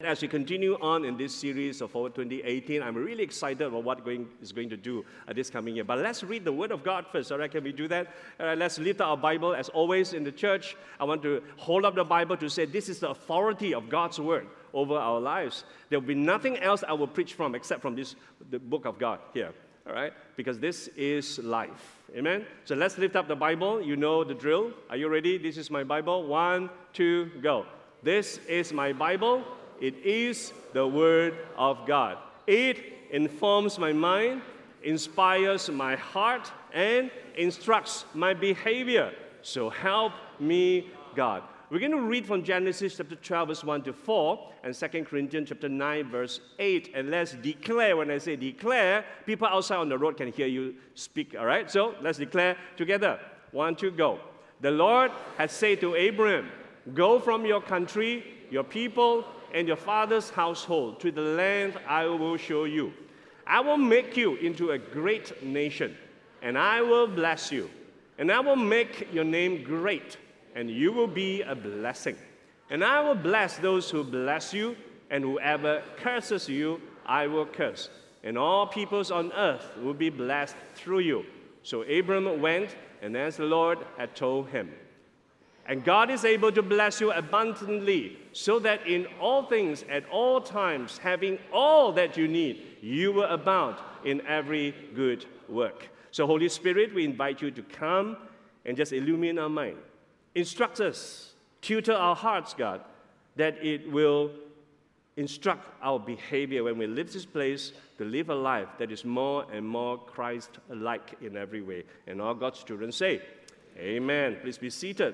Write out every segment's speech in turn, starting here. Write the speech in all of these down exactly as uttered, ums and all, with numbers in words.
as we continue on in this series of Forward twenty eighteen, I'm really excited about what going, is going to do uh, this coming year. But let's read the Word of God first, all right? Can we do that? All right, let's lift our Bible. As always in the church, I want to hold up the Bible to say this is the authority of God's Word over our lives. There will be nothing else I will preach from except from this, the book of God here, all right? Because this is life, amen? So let's lift up the Bible. You know the drill. Are you ready? This is my Bible. One, two, go. This is my Bible. It is the Word of God. It informs my mind, inspires my heart, and instructs my behavior. So help me, God. We're going to read from Genesis chapter twelve, verse one to four, and Second Corinthians chapter nine, verse eight. And let's declare. When I say declare, people outside on the road can hear you speak, all right? So let's declare together. One, two, go. The Lord has said to Abraham, go from your country, your people, and your father's household to the land I will show you. I will make you into a great nation, and I will bless you. And I will make your name great, and you will be a blessing. And I will bless those who bless you, and whoever curses you, I will curse. And all peoples on earth will be blessed through you. So Abram went, and as the Lord had told him. And God is able to bless you abundantly, so that in all things, at all times, having all that you need, you will abound in every good work. So Holy Spirit, we invite you to come and just illumine our mind. Instruct us, tutor our hearts, God, that it will instruct our behavior when we leave this place to live a life that is more and more Christ-like in every way. And all God's children say, amen. Please be seated.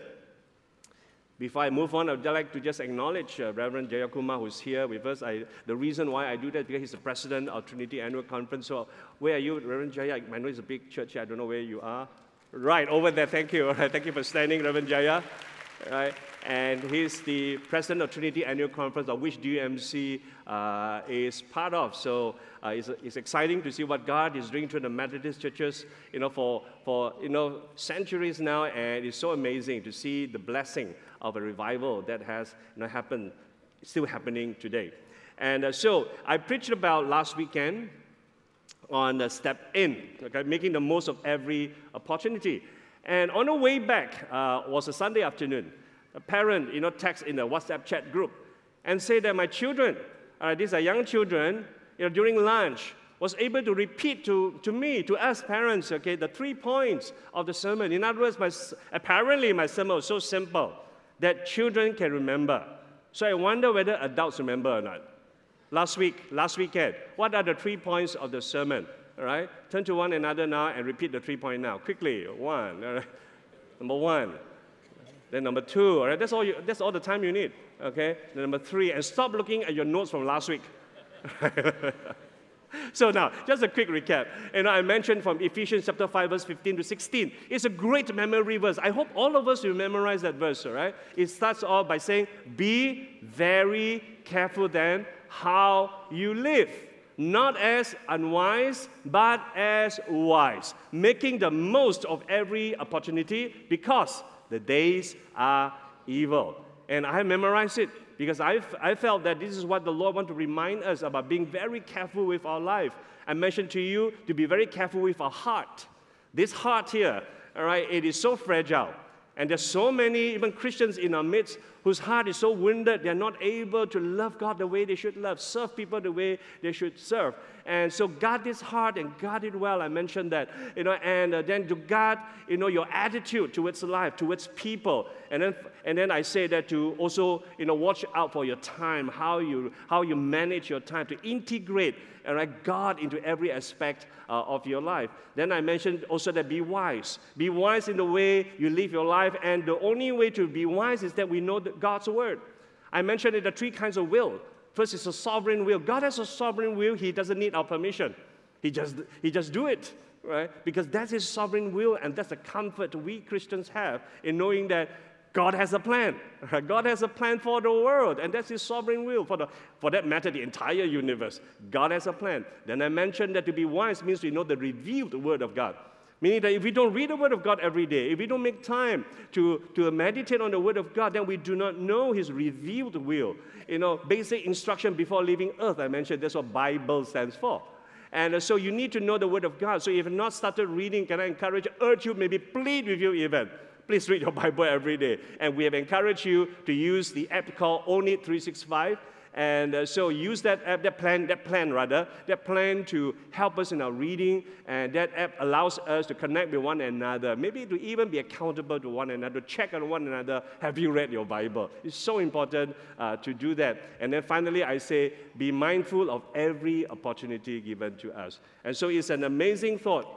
Before I move on, I would like to just acknowledge uh, Reverend Jayakumar, who's here with us. I, the reason why I do that is because he's the president of Trinity Annual Conference. So where are you, Reverend Jaya? I know it's a big church here. I don't know where you are. Right, over there. Thank you. All right, thank you for standing, Reverend Jaya. All right. And he's the president of Trinity Annual Conference, of which D M C uh, is part of. So uh, it's, it's exciting to see what God is doing through the Methodist churches, you know, for, for you know, centuries now. And it's so amazing to see the blessing of a revival that has you know, happened, still happening today. And uh, so I preached about last weekend on uh, Step In, okay, making the most of every opportunity. And on the way back uh, was a Sunday afternoon. A parent, you know, text in a WhatsApp chat group and say that my children, uh, these are young children, you know, during lunch, was able to repeat to, to me, to us parents, okay, the three points of the sermon. In other words, my, apparently my sermon was so simple that children can remember. So I wonder whether adults remember or not. Last week, last weekend, what are the three points of the sermon? All right, turn to one another now and repeat the three points now. Quickly, one, all right. Number one. Then number two, all right, that's all, you, that's all the time you need, okay? Then number three, and stop looking at your notes from last week. So now, just a quick recap. And I mentioned from Ephesians chapter five, verse fifteen to sixteen. It's a great memory verse. I hope all of us will memorize that verse, all right? It starts off by saying, be very careful then how you live. Not as unwise, but as wise, making the most of every opportunity because the days are evil. And I memorized it because I, I felt that this is what the Lord wants to remind us about, being very careful with our life. I mentioned to you to be very careful with our heart. This heart here, all right, it is so fragile. And there's so many, even Christians in our midst, whose heart is so wounded, they're not able to love God the way they should love, serve people the way they should serve. And so guard this heart and guard it well. I mentioned that, you know, and uh, then to guard, you know, your attitude towards life, towards people. And then, and then I say that to also, you know, watch out for your time, how you, how you manage your time, to integrate and right, God into every aspect uh, of your life. Then I mentioned also that be wise. Be wise in the way you live your life, and the only way to be wise is that we know God's word. I mentioned that the three kinds of will. First is a sovereign will. God has a sovereign will. He doesn't need our permission. He just, he just do it, right? Because that's his sovereign will, and that's the comfort we Christians have in knowing that God has a plan. God has a plan for the world, and that's his sovereign will. For, the, for that matter, the entire universe. God has a plan. Then I mentioned that to be wise means we know the revealed word of God. Meaning that if we don't read the Word of God every day, if we don't make time to, to meditate on the Word of God, then we do not know His revealed will. You know, basic instruction before leaving earth, I mentioned, that's what Bible stands for. And uh, so you need to know the Word of God. So if you've not started reading, can I encourage, urge you, maybe plead with you even, please read your Bible every day. And we have encouraged you to use the app called Own It three sixty-five. And uh, so use that app, that plan, that plan rather, that plan to help us in our reading. And that app allows us to connect with one another, maybe to even be accountable to one another, check on one another, have you read your Bible? It's so important uh, to do that. And then finally, I say, be mindful of every opportunity given to us. And so it's an amazing thought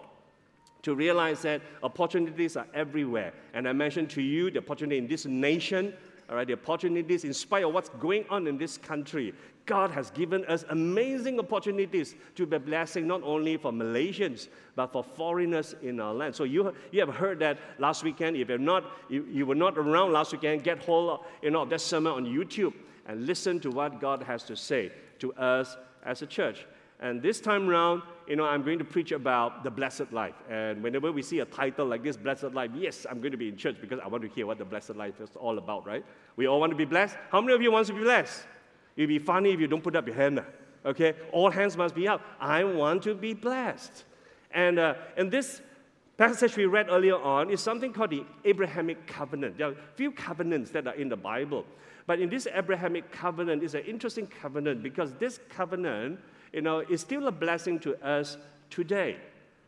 to realize that opportunities are everywhere. And I mentioned to you the opportunity in this nation, all right, the opportunities in spite of what's going on in this country. God has given us amazing opportunities to be a blessing not only for Malaysians, but for foreigners in our land. So you, you have heard that last weekend. If you're not, you, you were not around last weekend, get hold of, you know, that sermon on YouTube and listen to what God has to say to us as a church. And this time around, you know, I'm going to preach about the blessed life. And whenever we see a title like this, blessed life, yes, I'm going to be in church because I want to hear what the blessed life is all about, right? We all want to be blessed. How many of you want to be blessed? It'd be funny if you don't put up your hand, okay? All hands must be up. I want to be blessed. And uh, in this passage we read earlier on is something called the Abrahamic covenant. There are a few covenants that are in the Bible. But in this Abrahamic covenant, it's an interesting covenant because this covenant, you know, is still a blessing to us today.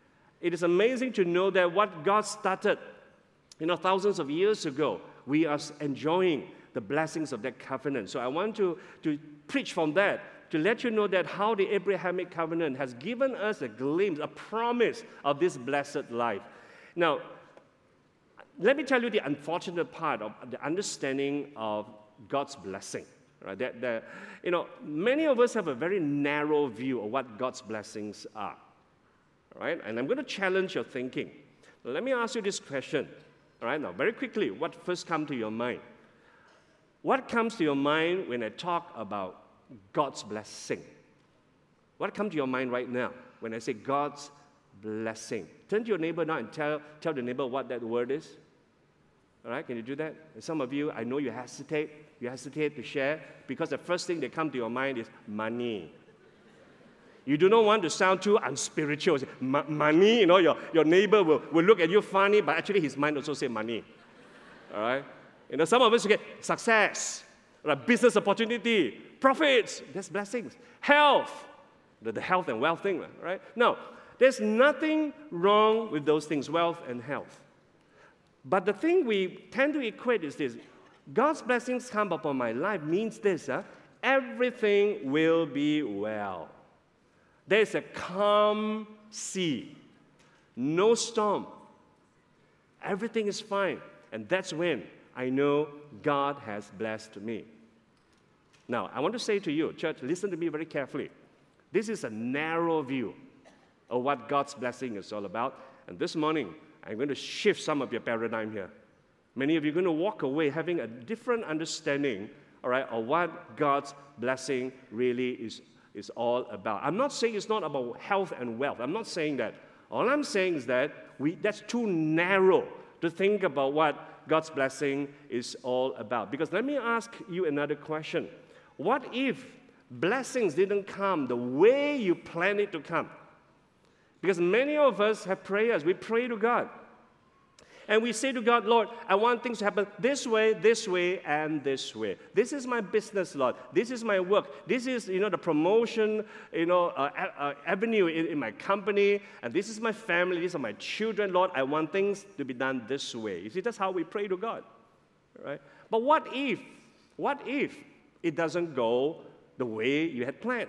It is amazing to know that what God started, you know, thousands of years ago, we are enjoying the blessings of that covenant. So I want to, to preach from that, to let you know that how the Abrahamic covenant has given us a glimpse, a promise of this blessed life. Now, let me tell you the unfortunate part of the understanding of God's blessing. Right? That, that, you know, many of us have a very narrow view of what God's blessings are. Right? And I'm going to challenge your thinking. Let me ask you this question. All right, now, very quickly, what first comes to your mind? What comes to your mind when I talk about God's blessing? What comes to your mind right now when I say God's blessing? Turn to your neighbor now and tell, tell the neighbor what that word is. All right, can you do that? And some of you, I know you hesitate. You hesitate to share because the first thing that comes to your mind is money. You do not want to sound too unspiritual. Say, money, you know, your, your neighbor will, will look at you funny, but actually his mind also say money. All right? You know, some of us get success, right? Business opportunity, profits, that's blessings. Health, the, the health and wealth thing, right? No, there's nothing wrong with those things, wealth and health. But the thing we tend to equate is this. God's blessings come upon my life means this, huh? Everything will be well. There's a calm sea, no storm. Everything is fine. And that's when I know God has blessed me. Now, I want to say to you, church, listen to me very carefully. This is a narrow view of what God's blessing is all about. And this morning, I'm going to shift some of your paradigm here. Many of you are going to walk away having a different understanding, all right, of what God's blessing really is, is all about. I'm not saying it's not about health and wealth. I'm not saying that. All I'm saying is that we, that's too narrow to think about what God's blessing is all about. Because let me ask you another question. What if blessings didn't come the way you planned it to come? Because many of us have prayers. We pray to God. And we say to God, Lord, I want things to happen this way, this way, and this way. This is my business, Lord. This is my work. This is, you know, the promotion, you know, uh, uh, avenue in, in my company. And this is my family. These are my children, Lord. I want things to be done this way. You see, that's how we pray to God, right? But what if, what if it doesn't go the way you had planned?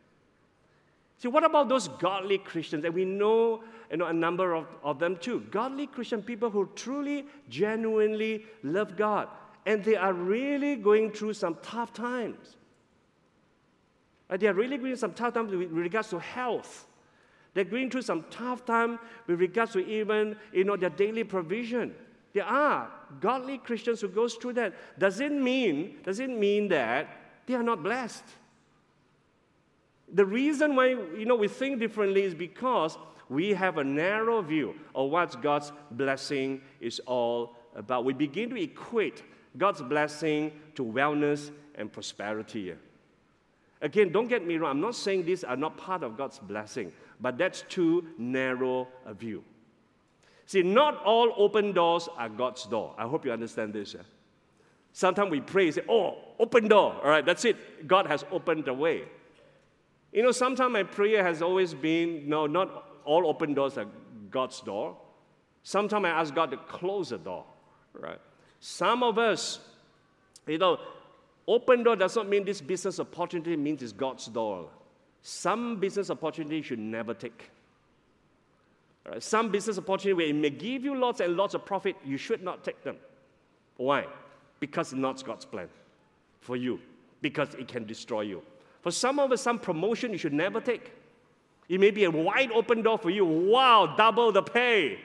See, what about those godly Christians? And we know, you know a number of, of them too. Godly Christian people who truly, genuinely love God. And they are really going through some tough times. And they are really going through some tough times with regards to health. They're going through some tough time with regards to even, you know, their daily provision. There are godly Christians who go through that. Does it mean, does it mean that they are not blessed? The reason why, you know, we think differently is because we have a narrow view of what God's blessing is all about. We begin to equate God's blessing to wellness and prosperity. Again, don't get me wrong. I'm not saying these are not part of God's blessing, but that's too narrow a view. See, not all open doors are God's door. I hope you understand this. Yeah? Sometimes we pray and say, oh, open door. All right, that's it. God has opened the way. You know, sometimes my prayer has always been, no, not all open doors are God's door. Sometimes I ask God to close the door. Right? Some of us, you know, open door does not mean this business opportunity means it's God's door. Some business opportunity you should never take. Right? Some business opportunity where it may give you lots and lots of profit, you should not take them. Why? Because it's not God's plan for you. Because it can destroy you. For some of us, some promotion you should never take. It may be a wide open door for you. Wow, double the pay.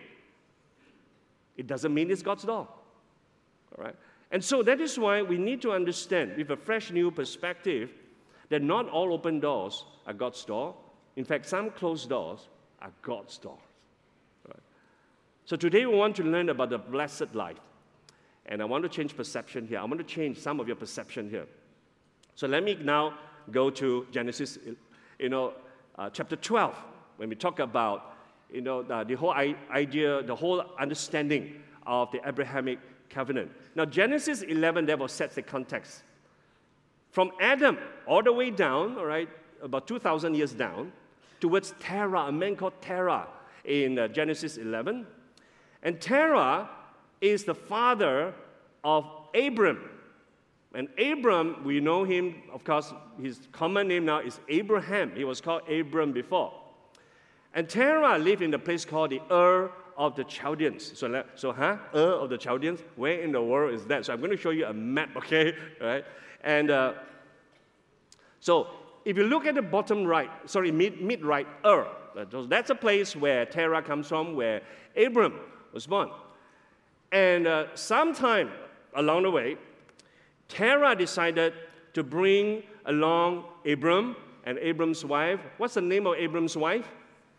It doesn't mean it's God's door. All right? And so that is why we need to understand with a fresh new perspective that not all open doors are God's door. In fact, some closed doors are God's door. All right? So today we want to learn about the blessed life. And I want to change perception here. I want to change some of your perception here. So let me now go to Genesis, you know, uh, chapter twelve, when we talk about, you know, the, the whole idea, the whole understanding of the Abrahamic covenant. Now, Genesis eleven, therefore, sets the context. From Adam all the way down, all right, about two thousand years down, towards Terah, a man called Terah in uh, Genesis eleven. And Terah is the father of Abram. And Abram, we know him, of course, his common name now is Abraham. He was called Abram before. And Terah lived in the place called the Ur of the Chaldeans. So, so huh? Ur of the Chaldeans? Where in the world is that? So I'm going to show you a map, okay? Right? And uh, so if you look at the bottom right, sorry, mid, mid right, Ur. That's a place where Terah comes from, where Abram was born. And uh, sometime along the way, Terah decided to bring along Abram and Abram's wife. What's the name of Abram's wife?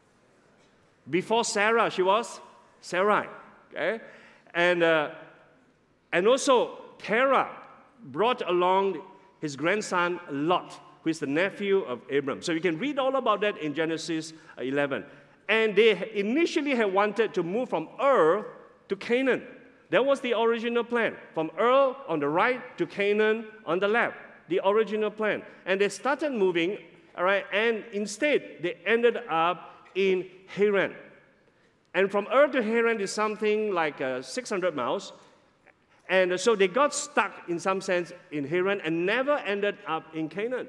Before Sarah, she was Sarai. Okay? And, uh, and also, Terah brought along his grandson Lot, who is the nephew of Abram. So you can read all about that in Genesis eleven. And they initially had wanted to move from Ur to Canaan. That was the original plan. From Ur on the right to Canaan on the left. The original plan. And they started moving, all right, and instead they ended up in Haran. And from Ur to Haran is something like uh, six hundred miles. And so they got stuck in some sense in Haran and never ended up in Canaan.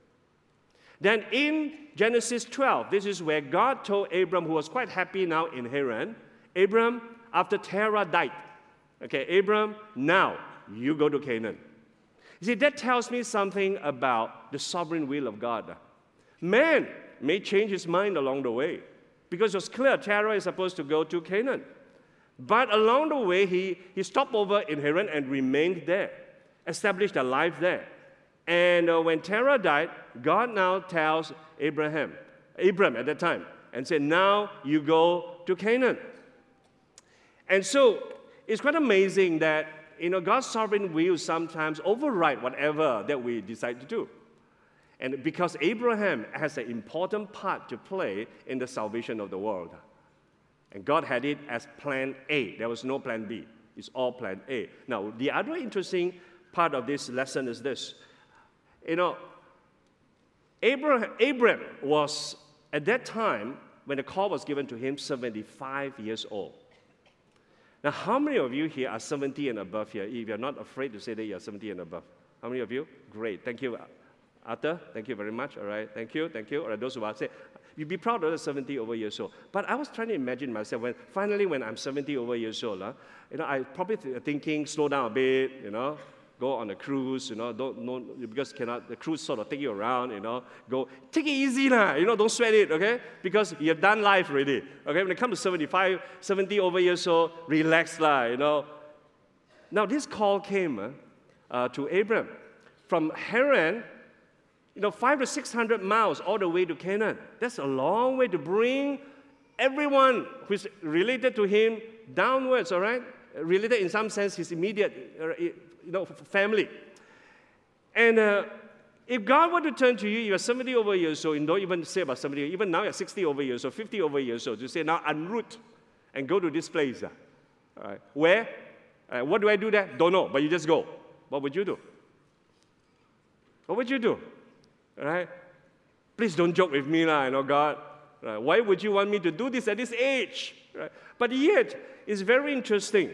Then in Genesis twelve, this is where God told Abram, who was quite happy now in Haran, Abram, after Terah died, okay, Abram, now you go to Canaan. You see, that tells me something about the sovereign will of God. Man may change his mind along the way, because it was clear Terah is supposed to go to Canaan. But along the way, he, he stopped over in Haran and remained there, established a life there. And uh, when Terah died, God now tells Abraham, Abram at that time, and said, now you go to Canaan. And so it's quite amazing that, you know, God's sovereign will sometimes override whatever that we decide to do. And because Abraham has an important part to play in the salvation of the world. And God had it as plan A. There was no plan B. It's all plan A. Now, the other interesting part of this lesson is this. You know, Abraham, Abraham was, at that time, when the call was given to him, seventy-five years old. Now, how many of you here are seventy and above here? If you're not afraid to say that you're seventy and above. How many of you? Great. Thank you, Arthur. Thank you very much. All right. Thank you. Thank you. All right. Those who are say, you'd be proud of the seventy over years old. But I was trying to imagine myself when, finally, when I'm seventy over years old, uh, you know, I probably th thinking, slow down a bit, you know, go on a cruise, you know, don't, no, because cannot, the cruise sort of take you around, you know, go, take it easy, lah, you know, don't sweat it, okay? Because you've done life already, okay? When it comes to seventy-five, seventy over years old, relax, lah, you know. Now, this call came uh, uh, to Abram from Haran you know, five to six hundred miles all the way to Canaan. That's a long way to bring everyone who's related to him downwards, all right? Related in some sense, his immediate, uh, you know, family. And uh, if God were to turn to you, you're seventy over years old, and don't even say about seventy, even now you're sixty over years old, fifty over years old, to say, now unroot and go to this place. Uh, all right. Where? Uh, what do I do there? Don't know, but you just go. What would you do? What would you do? All right? Please don't joke with me, lah, you know, God. Right? Why would you want me to do this at this age? Right? But yet, it's very interesting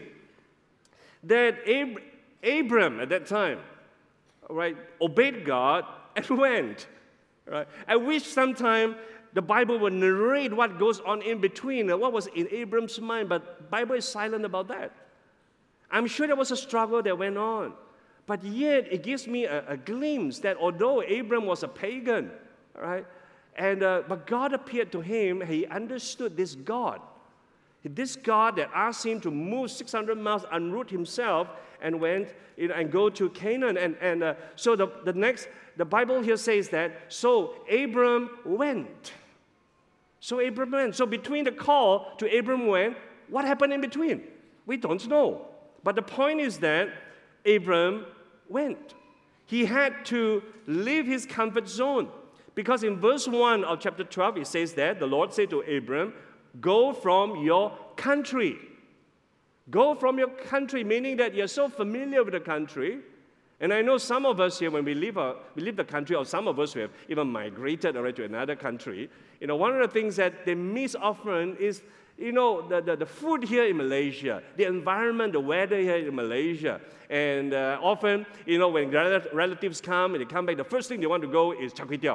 that Ab- Abram at that time, right, obeyed God and went. Right? I wish sometime the Bible would narrate what goes on in between, what was in Abram's mind, but the Bible is silent about that. I'm sure there was a struggle that went on. But yet, it gives me a, a glimpse that although Abram was a pagan, right, and, uh, but God appeared to him, he understood this God. This God that asked him to move six hundred miles, unroot himself, and went you know, and go to Canaan. And, and uh, so the, the next, the Bible here says that, so Abram went. So Abram went. So between the call to Abram went, what happened in between? We don't know. But the point is that Abram went. He had to leave his comfort zone. Because in verse one of chapter twelve, it says that the Lord said to Abram, go from your country. Go from your country, meaning that you're so familiar with the country. And I know some of us here, when we leave, our, we leave the country, or some of us who have even migrated already to another country, you know, one of the things that they miss often is, you know, the, the, the food here in Malaysia, the environment, the weather here in Malaysia. And uh, often, you know, when rel- relatives come and they come back, the first thing they want to go is char kway teow,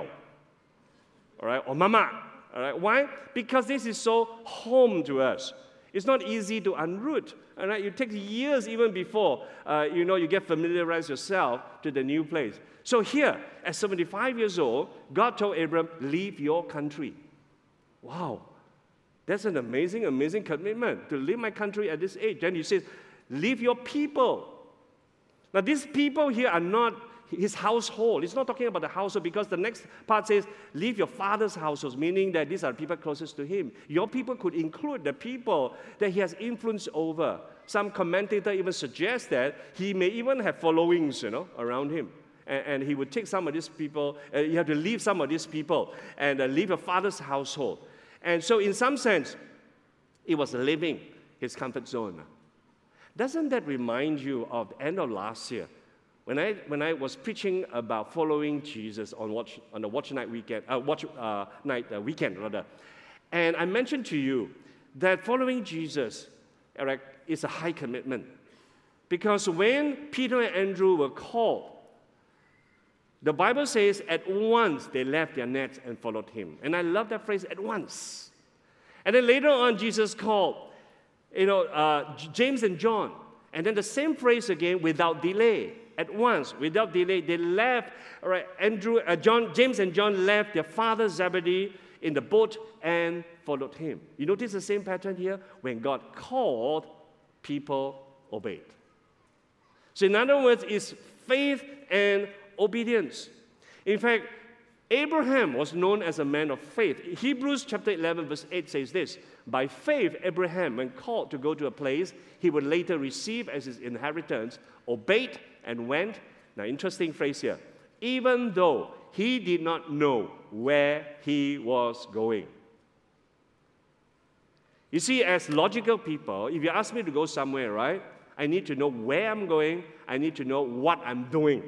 all right, or mama. All right. Why? Because this is so home to us. It's not easy to unroot. All right? It takes years even before uh, you know you get familiarized yourself to the new place. So here, at seventy-five years old, God told Abram, leave your country. Wow. That's an amazing, amazing commitment, to leave my country at this age. Then he says, leave your people. Now, these people here are not his household. It's not talking about the household, because the next part says, leave your father's household, meaning that these are people closest to him. Your people could include the people that he has influence over. Some commentator even suggest that he may even have followings, you know, around him. And, and he would take some of these people, uh, you have to leave some of these people and uh, leave your father's household. And so in some sense, it was leaving his comfort zone. Doesn't that remind you of the end of last year? When I, when I was preaching about following Jesus on, watch, on the Watch Night weekend, uh, Watch uh, Night uh, weekend rather, and I mentioned to you that following Jesus, Eric, is a high commitment, because when Peter and Andrew were called, the Bible says at once they left their nets and followed him, and I love that phrase, at once. And then later on, Jesus called, you know, uh, James and John, and then the same phrase again, without delay. At once, without delay, they left. All right, Andrew, uh, John, James and John left their father Zebedee in the boat and followed him. You notice the same pattern here? When God called, people obeyed. So in other words, it's faith and obedience. In fact, Abraham was known as a man of faith. Hebrews chapter eleven, verse eight says this, by faith, Abraham, when called to go to a place he would later receive as his inheritance, obeyed and went. Now, interesting phrase here. Even though he did not know where he was going. You see, as logical people, if you ask me to go somewhere, right, I need to know where I'm going. I need to know what I'm doing.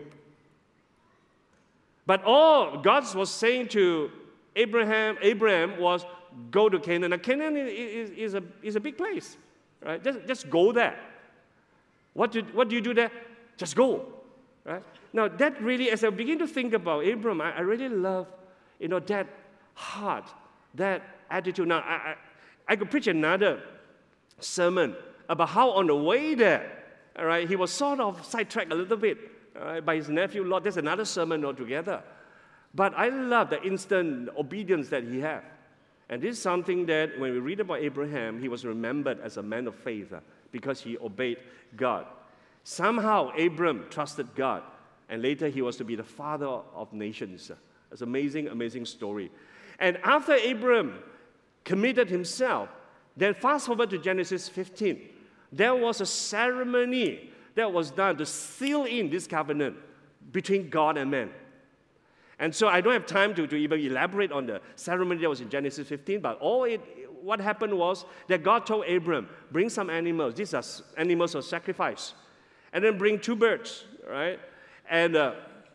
But all God was saying to Abraham, Abraham was, go to Canaan. Now, Canaan is, is, a, is a big place, right? Just, just go there. What do, what do you do there? Just go, right? Now, that really, as I begin to think about Abram, I, I really love, you know, that heart, that attitude. Now, I, I, I could preach another sermon about how on the way there, all right, he was sort of sidetracked a little bit, all right, by his nephew Lot. There's another sermon altogether. But I love the instant obedience that he had. And this is something that when we read about Abraham, he was remembered as a man of faith uh, because he obeyed God. Somehow, Abram trusted God, and later he was to be the father of nations. It's an amazing, amazing story. And after Abram committed himself, then fast forward to Genesis fifteen. There was a ceremony that was done to seal in this covenant between God and man. And so I don't have time to, to even elaborate on the ceremony that was in Genesis fifteen, but all it, what happened was that God told Abram, bring some animals. These are animals of sacrifice. And then bring two birds, right? And, uh,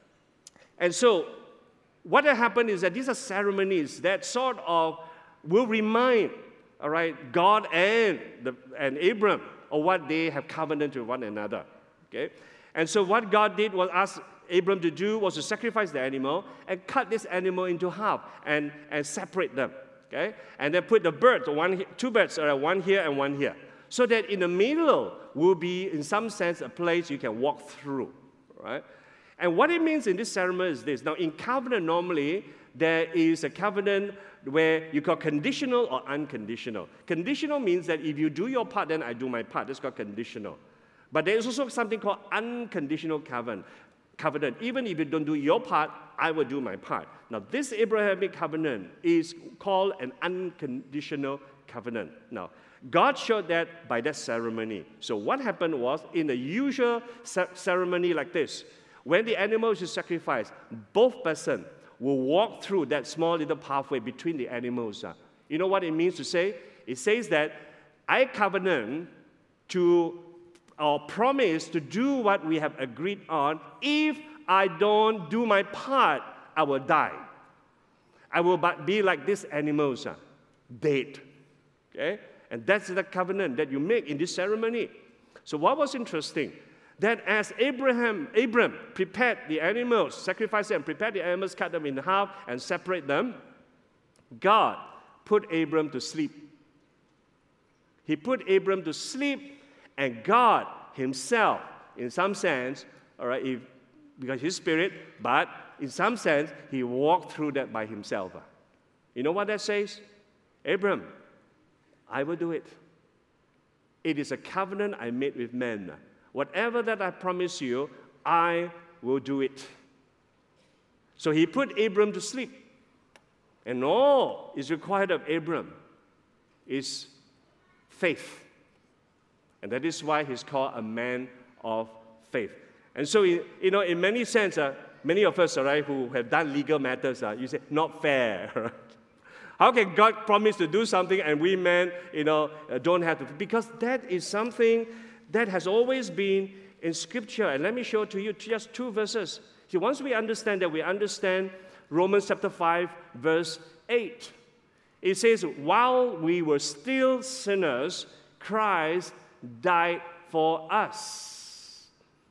and so what happened is that these are ceremonies that sort of will remind, all right, God and, the, and Abram of what they have covenanted with one another, okay? And so what God did was ask Abram to do was to sacrifice the animal and cut this animal into half and, and separate them, okay? And then put the birds, one, two birds, uh, one here and one here, so that in the middle will be, in some sense, a place you can walk through, right? And what it means in this ceremony is this. Now, in covenant, normally, there is a covenant where you call conditional or unconditional. Conditional means that if you do your part, then I do my part. That's called conditional. But there is also something called unconditional covenant. Covenant. Even if you don't do your part, I will do my part. Now, this Abrahamic covenant is called an unconditional covenant. Now, God showed that by that ceremony. So what happened was, in the usual ceremony like this, when the animal is sacrificed, both persons will walk through that small little pathway between the animals. You know what it means to say? It says that I covenant to, or promise to do what we have agreed on. If I don't do my part, I will die. I will be like these animals, dead. Okay? And that's the covenant that you make in this ceremony. So what was interesting? That as Abraham, Abram prepared the animals, sacrificed them, prepared the animals, cut them in half, and separate them, God put Abram to sleep. He put Abram to sleep, and God himself, in some sense, all right, if, because his spirit, but in some sense, he walked through that by himself. You know what that says? Abram, I will do it. It is a covenant I made with men. Whatever that I promise you, I will do it. So he put Abram to sleep. And all is required of Abram is faith. And that is why he's called a man of faith. And so, you know, in many sense, uh, many of us, all right, who have done legal matters, uh, you say, not fair. Right? How can God promise to do something and we men, you know, uh, don't have to? Because that is something that has always been in Scripture. And let me show to you just two verses. See, once we understand that, we understand Romans chapter five, verse eight. It says, while we were still sinners, Christ died for us.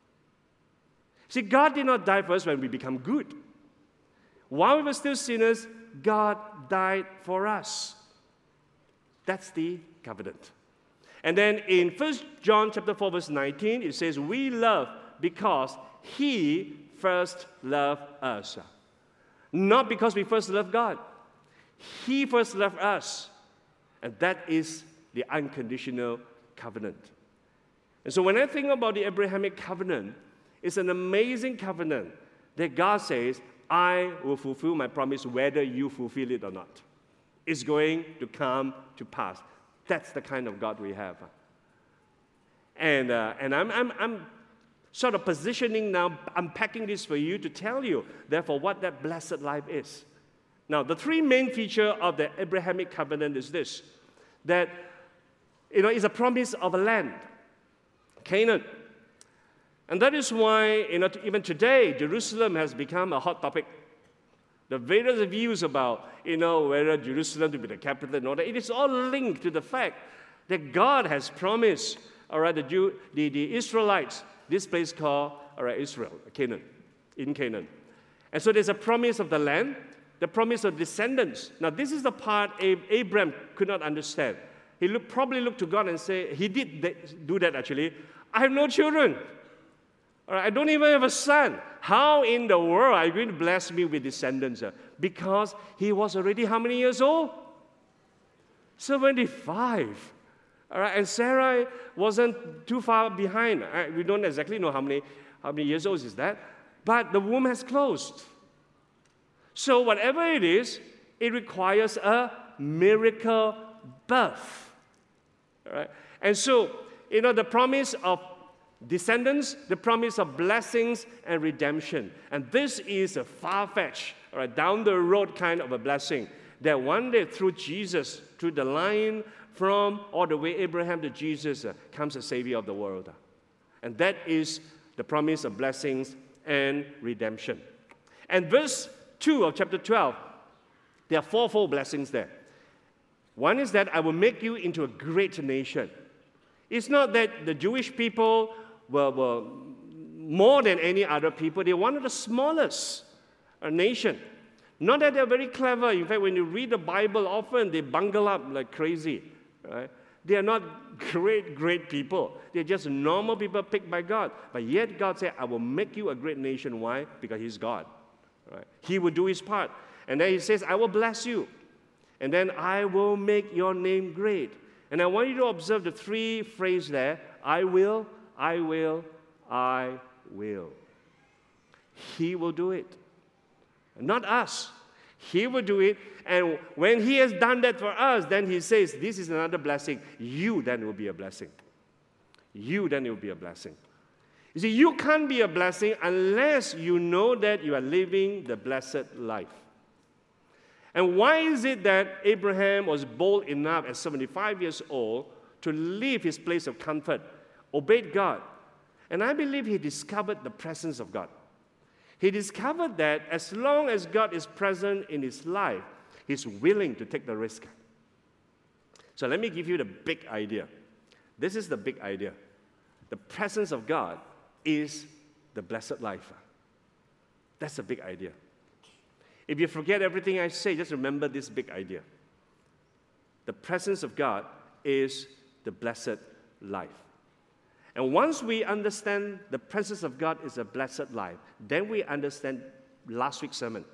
See, God did not die for us when we become good. While we were still sinners, God died for us. That's the covenant. And then in First John chapter four, verse nineteen, it says, we love because he first loved us. Not because we first loved God. He first loved us. And that is the unconditional covenant. And so when I think about the Abrahamic covenant, it's an amazing covenant that God says, I will fulfill my promise whether you fulfill it or not. It's going to come to pass. That's the kind of God we have. And, uh, and I'm, I'm, I'm sort of positioning now, unpacking this for you to tell you, therefore, what that blessed life is. Now, the three main features of the Abrahamic covenant is this, that, you know, it's a promise of a land, Canaan. And that is why, you know, even today, Jerusalem has become a hot topic. The various views about, you know, whether Jerusalem to be the capital and all that, it is all linked to the fact that God has promised, all right, the, Jew, the, the Israelites, this place called, all right, Israel, Canaan, in Canaan. And so there's a promise of the land, the promise of descendants. Now, this is the part Abraham could not understand. He look, probably looked to God and say, he did do that actually, I have no children. All right, I don't even have a son. How in the world are you going to bless me with descendants? Because he was already how many years old? seventy-five. All right, and Sarah wasn't too far behind. We don't exactly know how many, how many years old is that. But the womb has closed. So whatever it is, it requires a miracle birth. All right? And so, you know, the promise of descendants, the promise of blessings and redemption. And this is a far-fetched, all right, down the road kind of a blessing, that one day through Jesus, through the line from all the way Abraham to Jesus, uh, comes the Savior of the world. Uh. And that is the promise of blessings and redemption. And verse two of chapter twelve, there are fourfold blessings there. One is that I will make you into a great nation. It's not that the Jewish people were, were more than any other people. They're one of the smallest uh, nation. Not that they're very clever. In fact, when you read the Bible, often they bungle up like crazy. Right? They are not great, great people. They're just normal people picked by God. But yet God said, I will make you a great nation. Why? Because He's God. Right? He will do His part. And then He says, I will bless you. And then I will make your name great. And I want you to observe the three phrases there. I will, I will, I will. He will do it. Not us. He will do it. And when He has done that for us, then He says, this is another blessing. You then will be a blessing. You then will be a blessing. You see, you can't be a blessing unless you know that you are living the blessed life. And why is it that Abraham was bold enough at seventy-five years old to leave his place of comfort, obeyed God? And I believe he discovered the presence of God. He discovered that as long as God is present in his life, he's willing to take the risk. So let me give you the big idea. This is the big idea. The presence of God is the blessed life. That's the big idea. If you forget everything I say, just remember this big idea. The presence of God is the blessed life. And once we understand the presence of God is a blessed life, then we understand last week's sermon.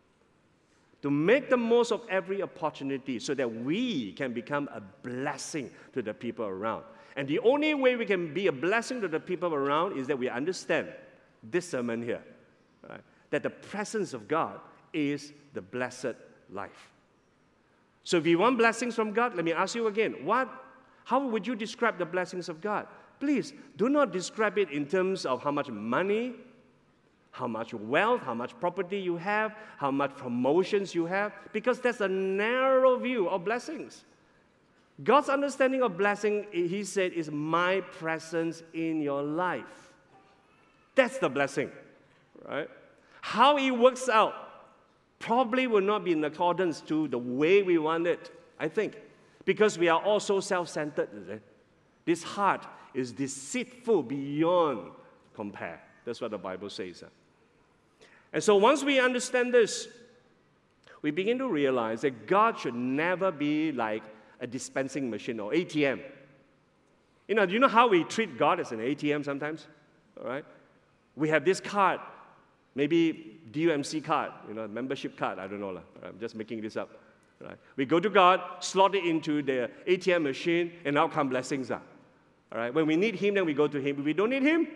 To make the most of every opportunity so that we can become a blessing to the people around. And the only way we can be a blessing to the people around is that we understand this sermon here. Right? That the presence of God is the blessed life. So if you want blessings from God, let me ask you again, what, how would you describe the blessings of God? Please, do not describe it in terms of how much money, how much wealth, how much property you have, how much promotions you have, because that's a narrow view of blessings. God's understanding of blessing, He said, is my presence in your life. That's the blessing, right? How it works out probably will not be in accordance to the way we want it, I think, because we are all so self-centered, is it? This heart is deceitful beyond compare. That's what the Bible says. And so once we understand this, we begin to realize that God should never be like a dispensing machine or A T M. You know, do you know how we treat God as an A T M sometimes? All right? We have this card, maybe D U M C card, you know, membership card, I don't know. I'm just making this up. Right? We go to God, slot it into the A T M machine, and out come blessings. All right? When we need Him, then we go to Him. If we don't need Him,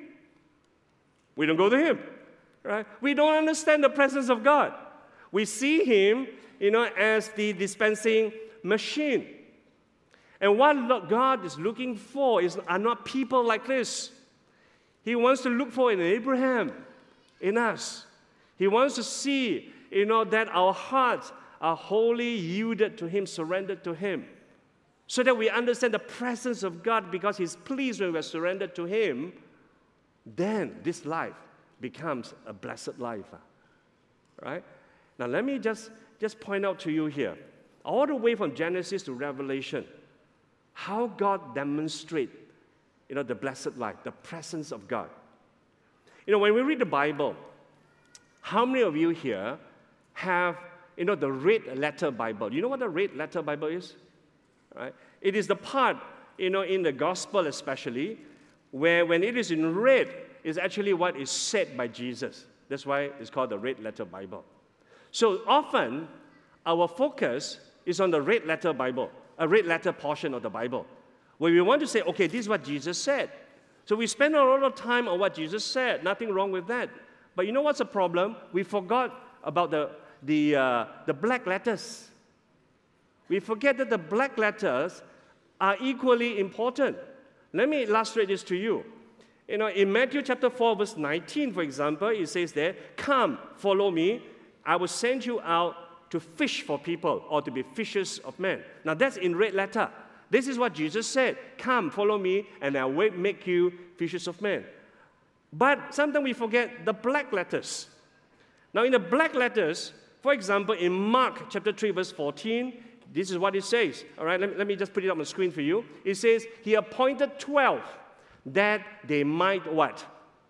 we don't go to Him. Right? We don't understand the presence of God. We see Him, you know, as the dispensing machine. And what God is looking for is, are not people like this. He wants to look for in Abraham, in us. He wants to see, you know, that our hearts are wholly yielded to Him, surrendered to Him, so that we understand the presence of God because He's pleased when we're surrendered to Him. Then this life becomes a blessed life. Right? Now let me just, just point out to you here, all the way from Genesis to Revelation, how God demonstrates, you know, the blessed life, the presence of God. You know, when we read the Bible, how many of you here have, you know, the red letter Bible? You know what the red letter Bible is? Right? It is the part, you know, in the gospel especially, where when it is in red, is actually what is said by Jesus. That's why it's called the red letter Bible. So often, our focus is on the red letter Bible, a red letter portion of the Bible, where we want to say, okay, this is what Jesus said. So we spend a lot of time on what Jesus said. Nothing wrong with that. But you know what's the problem? We forgot about the, the, uh, the black letters. We forget that the black letters are equally important. Let me illustrate this to you. You know, in Matthew chapter four, verse nineteen, for example, it says there, "Come, follow me. I will send you out to fish for people," or to be fishers of men. Now, that's in red letter. This is what Jesus said. "Come, follow me, and I will make you fishers of men." But sometimes we forget the black letters. Now, in the black letters, for example, in Mark chapter three, verse fourteen, this is what it says. All right, let me, let me just put it up on the screen for you. It says, "He appointed twelve that they might" what?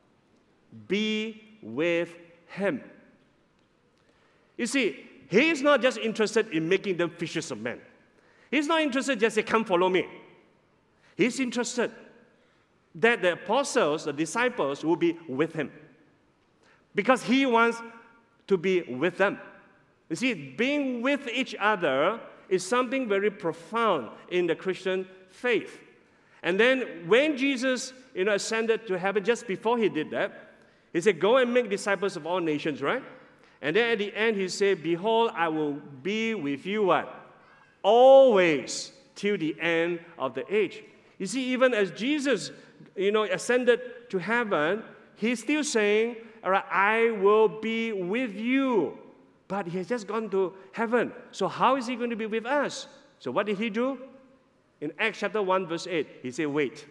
"Be with him." You see, he is not just interested in making them fishers of men. He's not interested just to say, "Come follow me." He's interested that the apostles, the disciples, will be with him. Because he wants to be with them. You see, being with each other is something very profound in the Christian faith. And then when Jesus, you know, ascended to heaven, just before he did that, he said, "Go and make disciples of all nations," right? And then at the end he said, "Behold, I will be with you," what? "Always, till the end of the age." You see, even as Jesus, you know, ascended to heaven, he's still saying, "All right, I will be with you." But he has just gone to heaven. So how is he going to be with us? So what did he do? In Acts chapter one, verse eight, he said, "Wait,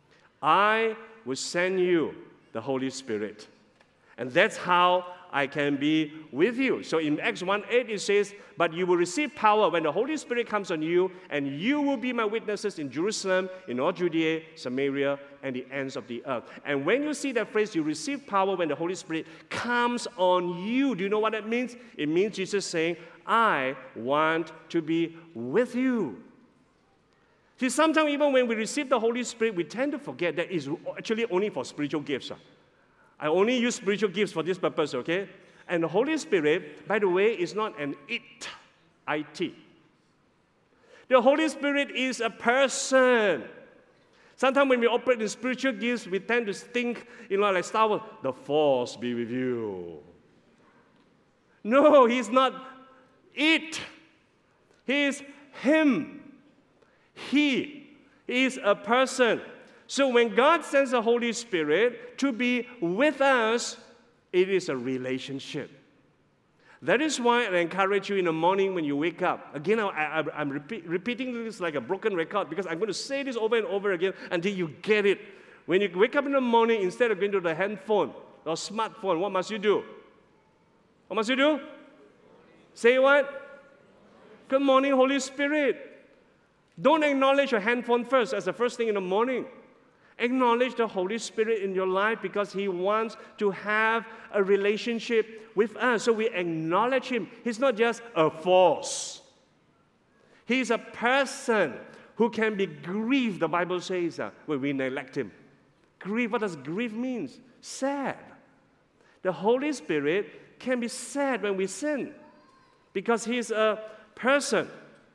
I will send you the Holy Spirit. And that's how I can be with you." So in Acts one eight, it says, "But you will receive power when the Holy Spirit comes on you, and you will be my witnesses in Jerusalem, in all Judea, Samaria, and the ends of the earth." And when you see that phrase, "you receive power when the Holy Spirit comes on you," do you know what that means? It means Jesus saying, "I want to be with you." See, sometimes even when we receive the Holy Spirit, we tend to forget that it's actually only for spiritual gifts. I only use spiritual gifts for this purpose, okay? And the Holy Spirit, by the way, is not an it, I T. The Holy Spirit is a person. Sometimes when we operate in spiritual gifts, we tend to think, you know, like Star Wars, "The Force be with you." No, he's not it. He is him. He is a person. So when God sends the Holy Spirit to be with us, it is a relationship. That is why I encourage you in the morning when you wake up. Again, I, I, I'm repeat, repeating this like a broken record because I'm going to say this over and over again until you get it. When you wake up in the morning, instead of going to the handphone or smartphone, what must you do? What must you do? Say what? "Good morning, Holy Spirit." Don't acknowledge your handphone first as the first thing in the morning. Acknowledge the Holy Spirit in your life because he wants to have a relationship with us. So we acknowledge him. He's not just a force. He's a person who can be grieved, the Bible says, uh, when we neglect him. Grief, what does grief mean? Sad. The Holy Spirit can be sad when we sin because he's a person.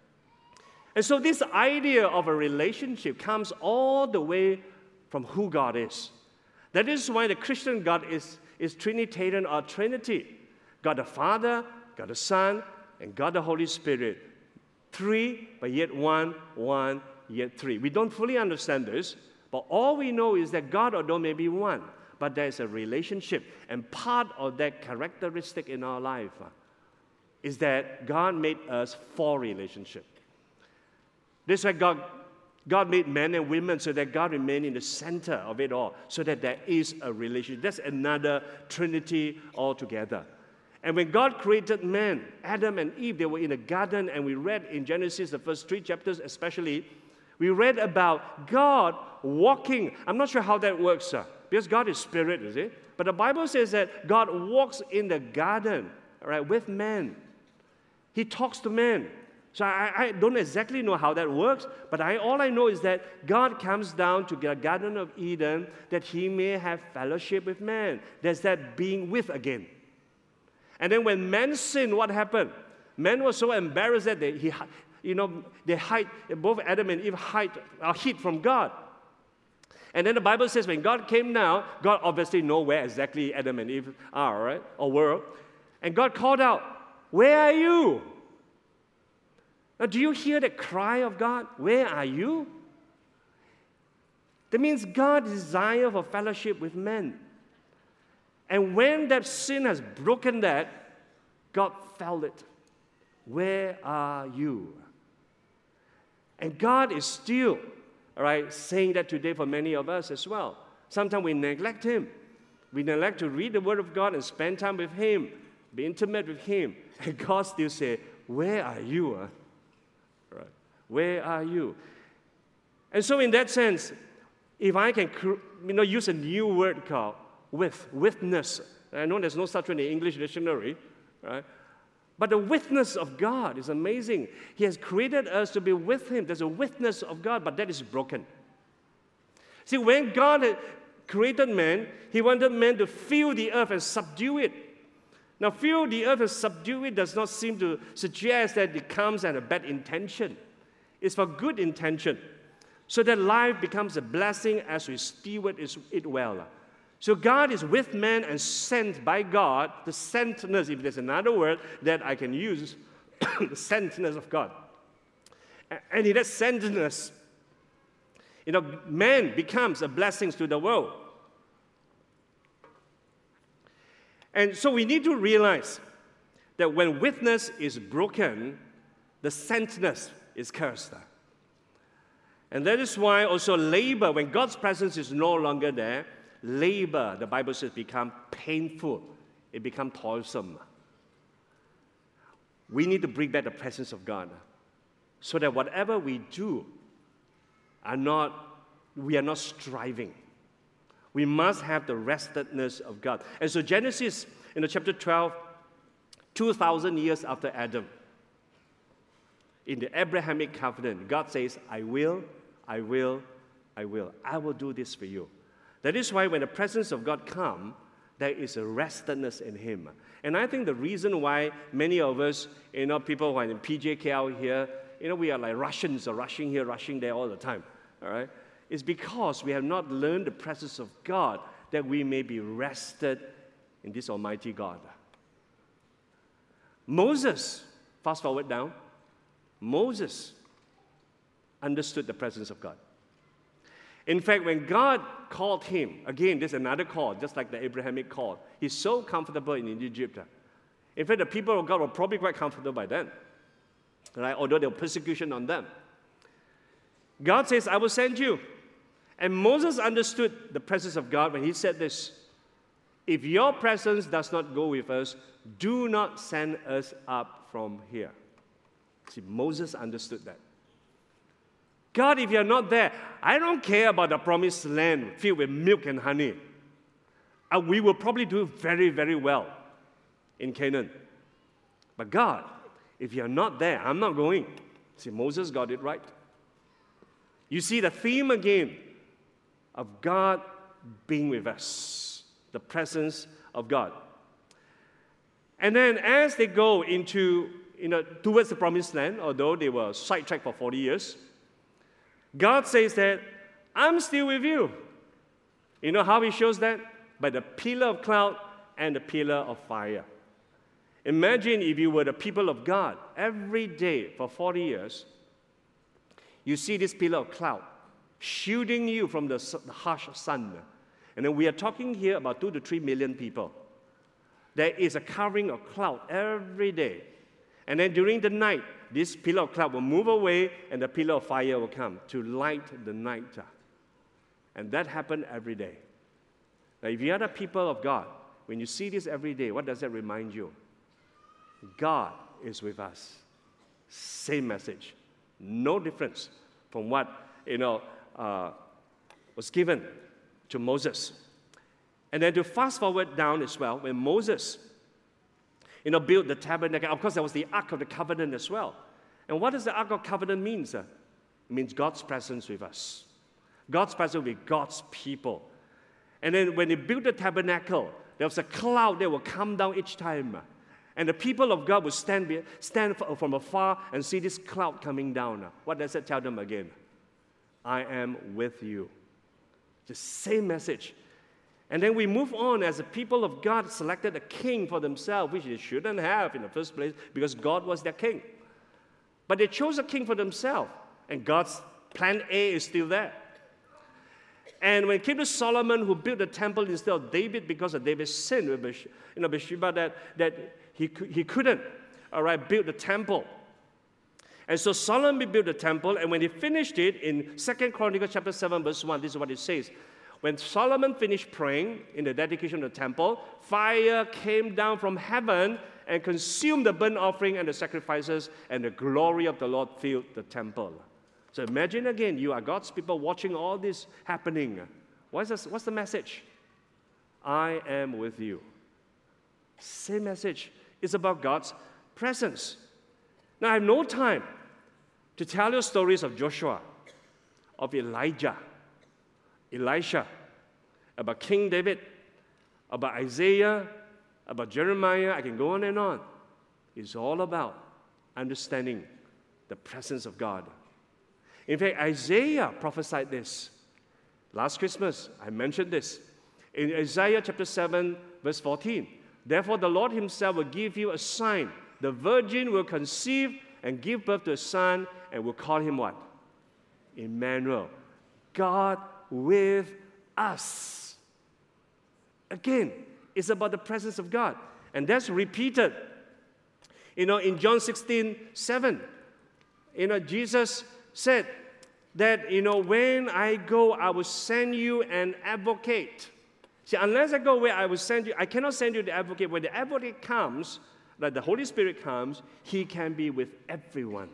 And so this idea of a relationship comes all the way from who God is. That is why the Christian God is, is Trinitarian or Trinity. God the Father, God the Son, and God the Holy Spirit. Three, but yet one, one, yet three. We don't fully understand this, but all we know is that God, although may be one, but there's a relationship. And part of that characteristic in our life uh, is that God made us for relationship. This is why God, God made men and women so that God remained in the center of it all, so that there is a relationship. That's another Trinity altogether. And when God created man, Adam and Eve, they were in a garden, and we read in Genesis, the first three chapters especially, we read about God walking. I'm not sure how that works, sir, because God is spirit, is it? But the Bible says that God walks in the garden, all right, with man. He talks to man. So I, I don't exactly know how that works, but I, all I know is that God comes down to the Garden of Eden that he may have fellowship with man. There's that being with again. And then when man sinned, what happened? Man was so embarrassed that they, he, you know, they hide, both Adam and Eve hide, uh, hid from God. And then the Bible says when God came down, God obviously knows where exactly Adam and Eve are, right, or were. And God called out, Where are you? Now, do you hear the cry of God? Where are you? That means God's desire for fellowship with men. And when that sin has broken that, God felt it. Where are you? And God is still, all right, saying that today for many of us as well. Sometimes we neglect Him. We neglect to read the Word of God and spend time with Him, be intimate with Him. And God still says, where are you? Huh? Right. Where are you? And so in that sense, if I can you know, use a new word called with, witness. I know there's no such one in the English dictionary, right? But the witness of God is amazing. He has created us to be with Him. There's a witness of God, but that is broken. See, when God had created man, He wanted man to fill the earth and subdue it. Now, fill the earth and subdue it does not seem to suggest that it comes at a bad intention. It's for good intention, so that life becomes a blessing as we steward it well. So God is with man and sent by God, the sentness, if there's another word that I can use, the sentness of God. And in that sentness, you know, man becomes a blessing to the world. And so we need to realize that when witness is broken, the sentness is cursed. And that is why also labor, when God's presence is no longer there, labor, the Bible says, become painful. It becomes toilsome. We need to bring back the presence of God so that whatever we do are not, we are not striving. We must have the restedness of God. And so Genesis, in the chapter twelve, two thousand years after Adam, in the Abrahamic covenant, God says, I will, I will, I will. I will do this for you. That is why when the presence of God comes, there is a restedness in Him. And I think the reason why many of us, you know, people who are in P J K L here, you know, we are like Russians, are rushing here, rushing there all the time, all right? It's because we have not learned the presence of God that we may be rested in this Almighty God. Moses, fast forward down, Moses understood the presence of God. In fact, when God called him, again, there's another call, just like the Abrahamic call. He's so comfortable in Egypt. In fact, the people of God were probably quite comfortable by then, right? Although there was persecution on them. God says, I will send you. And Moses understood the presence of God when he said this, if your presence does not go with us, do not send us up from here. See, Moses understood that. God, if you're not there, I don't care about the promised land filled with milk and honey. Uh, we will probably do very, very well in Canaan. But God, if you're not there, I'm not going. See, Moses got it right. You see the theme again of God being with us, the presence of God. And then as they go into, you know, towards the promised land, although they were sidetracked for forty years, God says that, I'm still with you. You know how He shows that? By the pillar of cloud and the pillar of fire. Imagine if you were the people of God every day for forty years, you see this pillar of cloud shielding you from the harsh sun. And then we are talking here about two to three million people. There is a covering of cloud every day. And then during the night, this pillar of cloud will move away and the pillar of fire will come to light the night. And that happened every day. Now, if you are the people of God, when you see this every day, what does that remind you? God is with us. Same message. No difference from what, you know, uh, was given to Moses. And then to fast forward down as well, when Moses, you know, built the tabernacle, of course, there was the Ark of the Covenant as well. And what does the Ark of the Covenant mean, sir? It means God's presence with us. God's presence with God's people. And then when they built the tabernacle, there was a cloud that will come down each time. And the people of God would stand, stand from afar and see this cloud coming down. What does it tell them again? I am with you. The same message. And then we move on as the people of God selected a king for themselves, which they shouldn't have in the first place because God was their king. But they chose a king for themselves, and God's plan A is still there. And when it came to Solomon, who built the temple instead of David because of David's sin with Bathsheba, you know, Bathsheba that, that he, he couldn't all right, build the temple. And so Solomon built the temple, and when he finished it, in Second Chronicles chapter seven, verse one, this is what it says. When Solomon finished praying in the dedication of the temple, fire came down from heaven and consumed the burnt offering and the sacrifices, and the glory of the Lord filled the temple. So imagine again, you are God's people watching all this happening. What's the, what's the message? I am with you. Same message. It's about God's presence. Now, I have no time to tell you stories of Joshua, of Elijah, Elisha, about King David, about Isaiah, about Jeremiah. I can go on and on. It's all about understanding the presence of God. In fact, Isaiah prophesied this. Last Christmas, I mentioned this. In Isaiah chapter seven, verse fourteen, therefore the Lord himself will give you a sign. The virgin will conceive and give birth to a son, and will call him what? Emmanuel. God with us. Again, it's about the presence of God. And that's repeated. You know, in John sixteen, seven, you know, Jesus said that, you know, when I go, I will send you an advocate. See, unless I go where I will send you, I cannot send you the advocate. When the advocate comes, like the Holy Spirit comes, he can be with everyone.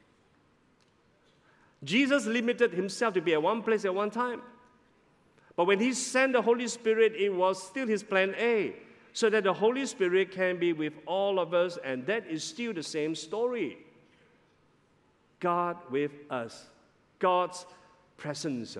Jesus limited himself to be at one place at one time. But when he sent the Holy Spirit, it was still his plan A, so that the Holy Spirit can be with all of us, and that is still the same story. God with us, God's presence.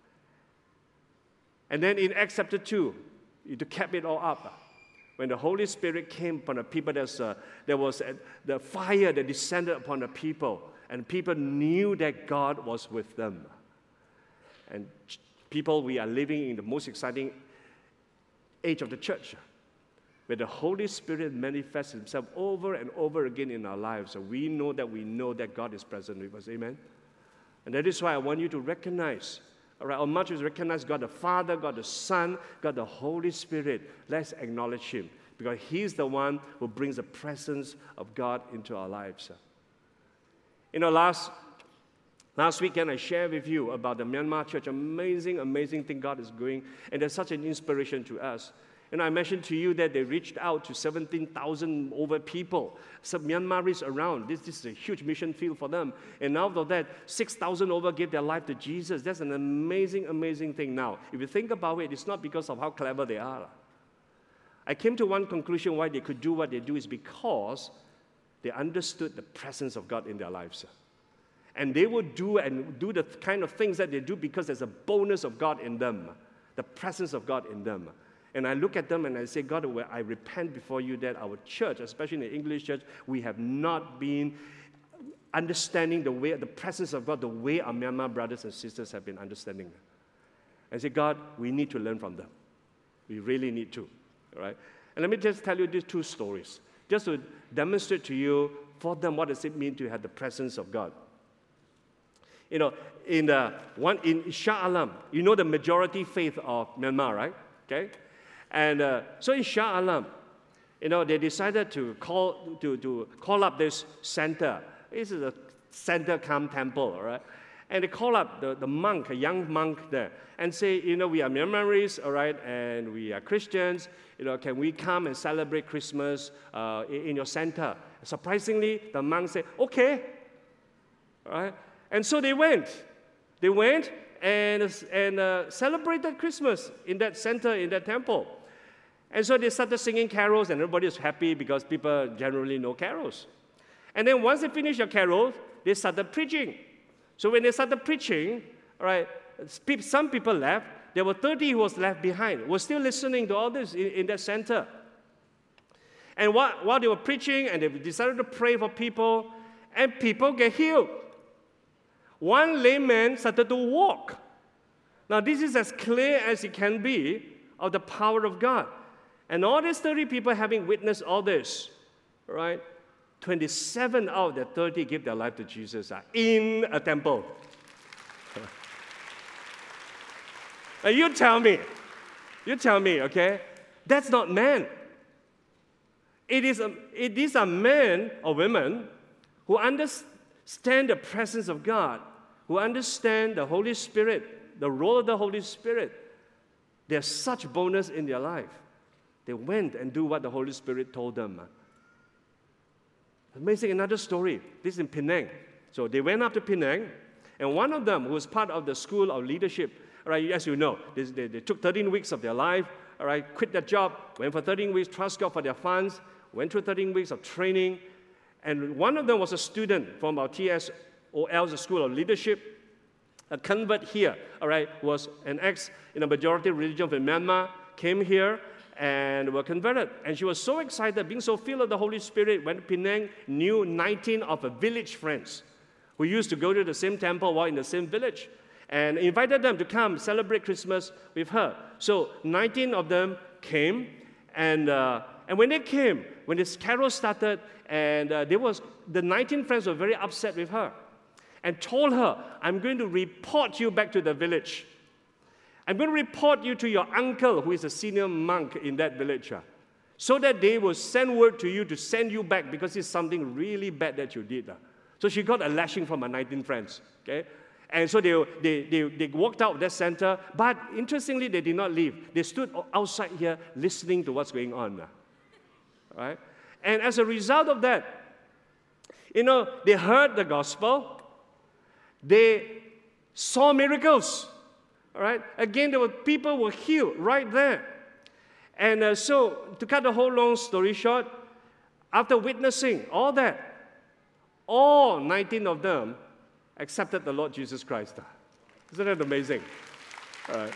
And then in Acts chapter two, to cap it all up, when the Holy Spirit came upon the people, there's a, there was a, the fire that descended upon the people, and people knew that God was with them. And people, we are living in the most exciting age of the church, where the Holy Spirit manifests himself over and over again in our lives. So we know that we know that God is present with us. Amen? And that is why I want you to recognize, all right, how much we recognize God the Father, God the Son, God the Holy Spirit. Let's acknowledge him, because he's the one who brings the presence of God into our lives. You know, last, last weekend I shared with you about the Myanmar church. Amazing, amazing thing God is doing, and there's such an inspiration to us. And I mentioned to you that they reached out to seventeen thousand over people, some Myanmaris around. This, this is a huge mission field for them. And out of that, six thousand over gave their life to Jesus. That's an amazing, amazing thing. Now, if you think about it, it's not because of how clever they are. I came to one conclusion why they could do what they do is because they understood the presence of God in their lives. And they would do and do the kind of things that they do because there's a bonus of God in them, the presence of God in them. And I look at them and I say, God, I repent before you that our church, especially in the English church, we have not been understanding the way, the presence of God, the way our Myanmar brothers and sisters have been understanding. I say, God, we need to learn from them. We really need to, all right? And let me just tell you these two stories, just to demonstrate to you for them what does it mean to have the presence of God. You know, in the one in Shah Alam, you know the majority faith of Myanmar, right? Okay. And uh, so in Shah Alam, you know, they decided to call, to, to call up this center. This is a center come temple, all right? And they call up the, the monk, a young monk there, and say, you know, we are Myanmaris, all right, and we are Christians. You know, can we come and celebrate Christmas uh, in, in your center? Surprisingly, the monk said, okay, all right? And so they went. They went and, and uh, celebrated Christmas in that center, in that temple. And so they started singing carols, and everybody was happy because people generally know carols. And then once they finished their carols, they started preaching. So when they started preaching, all right, some people left. There were thirty who was left behind, were still listening to all this in, in that center. And while, while they were preaching, and they decided to pray for people, and people get healed. One layman started to walk. Now, this is as clear as it can be of the power of God. And all these thirty people having witnessed all this, right? twenty-seven out of the thirty gave their life to Jesus uh, in a temple. Now you tell me, you tell me, okay? That's not man. It is a, it is a man or women who understand the presence of God, who understand the Holy Spirit, the role of the Holy Spirit. There's such boldness in their life. They went and do what the Holy Spirit told them. Amazing, another story. This is in Penang. So they went up to Penang, and one of them, who was part of the school of leadership, right, as you know, they, they, they took thirteen weeks of their life, all right, quit their job, went for thirteen weeks, trust God for their funds, went through thirteen weeks of training, and one of them was a student from our T S O L, the School of Leadership, a convert here, all right, was an ex in a majority religion from Myanmar, came here, and were converted. And she was so excited, being so filled of the Holy Spirit, went to Penang, knew nineteen of her village friends who used to go to the same temple while in the same village, and invited them to come celebrate Christmas with her. So nineteen of them came, and, uh, and when they came, when this carol started, and uh, there was, the nineteen friends were very upset with her and told her, I'm going to report you back to the village. I'm going to report you to your uncle, who is a senior monk in that village, uh, so that they will send word to you to send you back because it's something really bad that you did. Uh. So she got a lashing from her nineteen friends, okay? And so they, they, they, they walked out of that center, but interestingly, they did not leave. They stood outside here listening to what's going on, uh, right? And as a result of that, you know, they heard the gospel, they saw miracles. All right? Again, there were people were healed right there. And uh, so, to cut the whole long story short, after witnessing all that, all nineteen of them accepted the Lord Jesus Christ. Isn't that amazing? All right.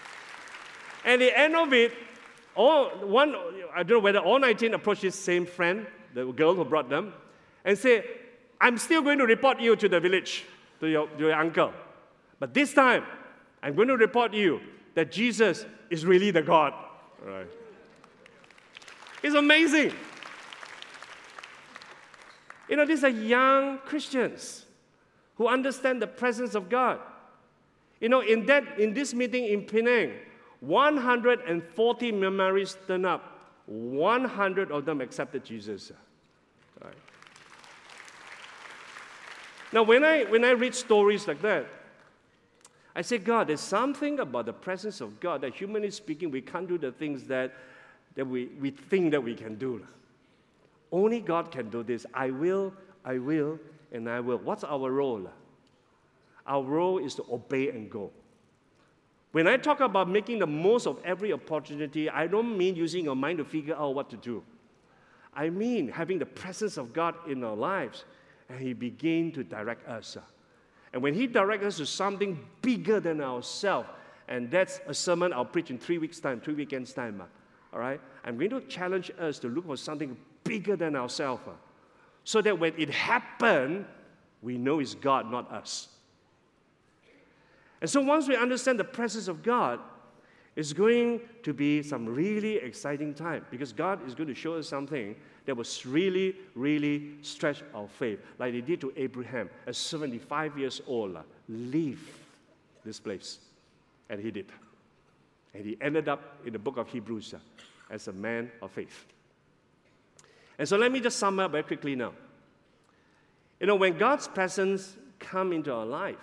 And at the end of it, all one, I don't know whether all nineteen approached this same friend, the girl who brought them, and said, I'm still going to report you to the village, to your, to your uncle. But this time, I'm going to report you that Jesus is really the God. All right. It's amazing. You know, these are young Christians who understand the presence of God. You know, in that in this meeting in Penang, one hundred forty Myanmaris turned up. one hundred of them accepted Jesus. All right. Now, when I when I read stories like that, I say, God, there's something about the presence of God that, humanly speaking, we can't do the things that, that we, we think that we can do. Only God can do this. I will, I will, and I will. What's our role? Our role is to obey and go. When I talk about making the most of every opportunity, I don't mean using your mind to figure out what to do. I mean having the presence of God in our lives, and He begin to direct us. And when He directs us to something bigger than ourselves, and that's a sermon I'll preach in three weeks' time, three weekends' time, all right? I'm going to challenge us to look for something bigger than ourselves, so that when it happens, we know it's God, not us. And so once we understand the presence of God, it's going to be some really exciting time, because God is going to show us something that was really, really stretch our faith, like He did to Abraham at seventy-five years old. Leave this place. And he did. And he ended up in the book of Hebrews as a man of faith. And so let me just sum up very quickly now. You know, when God's presence comes into our life,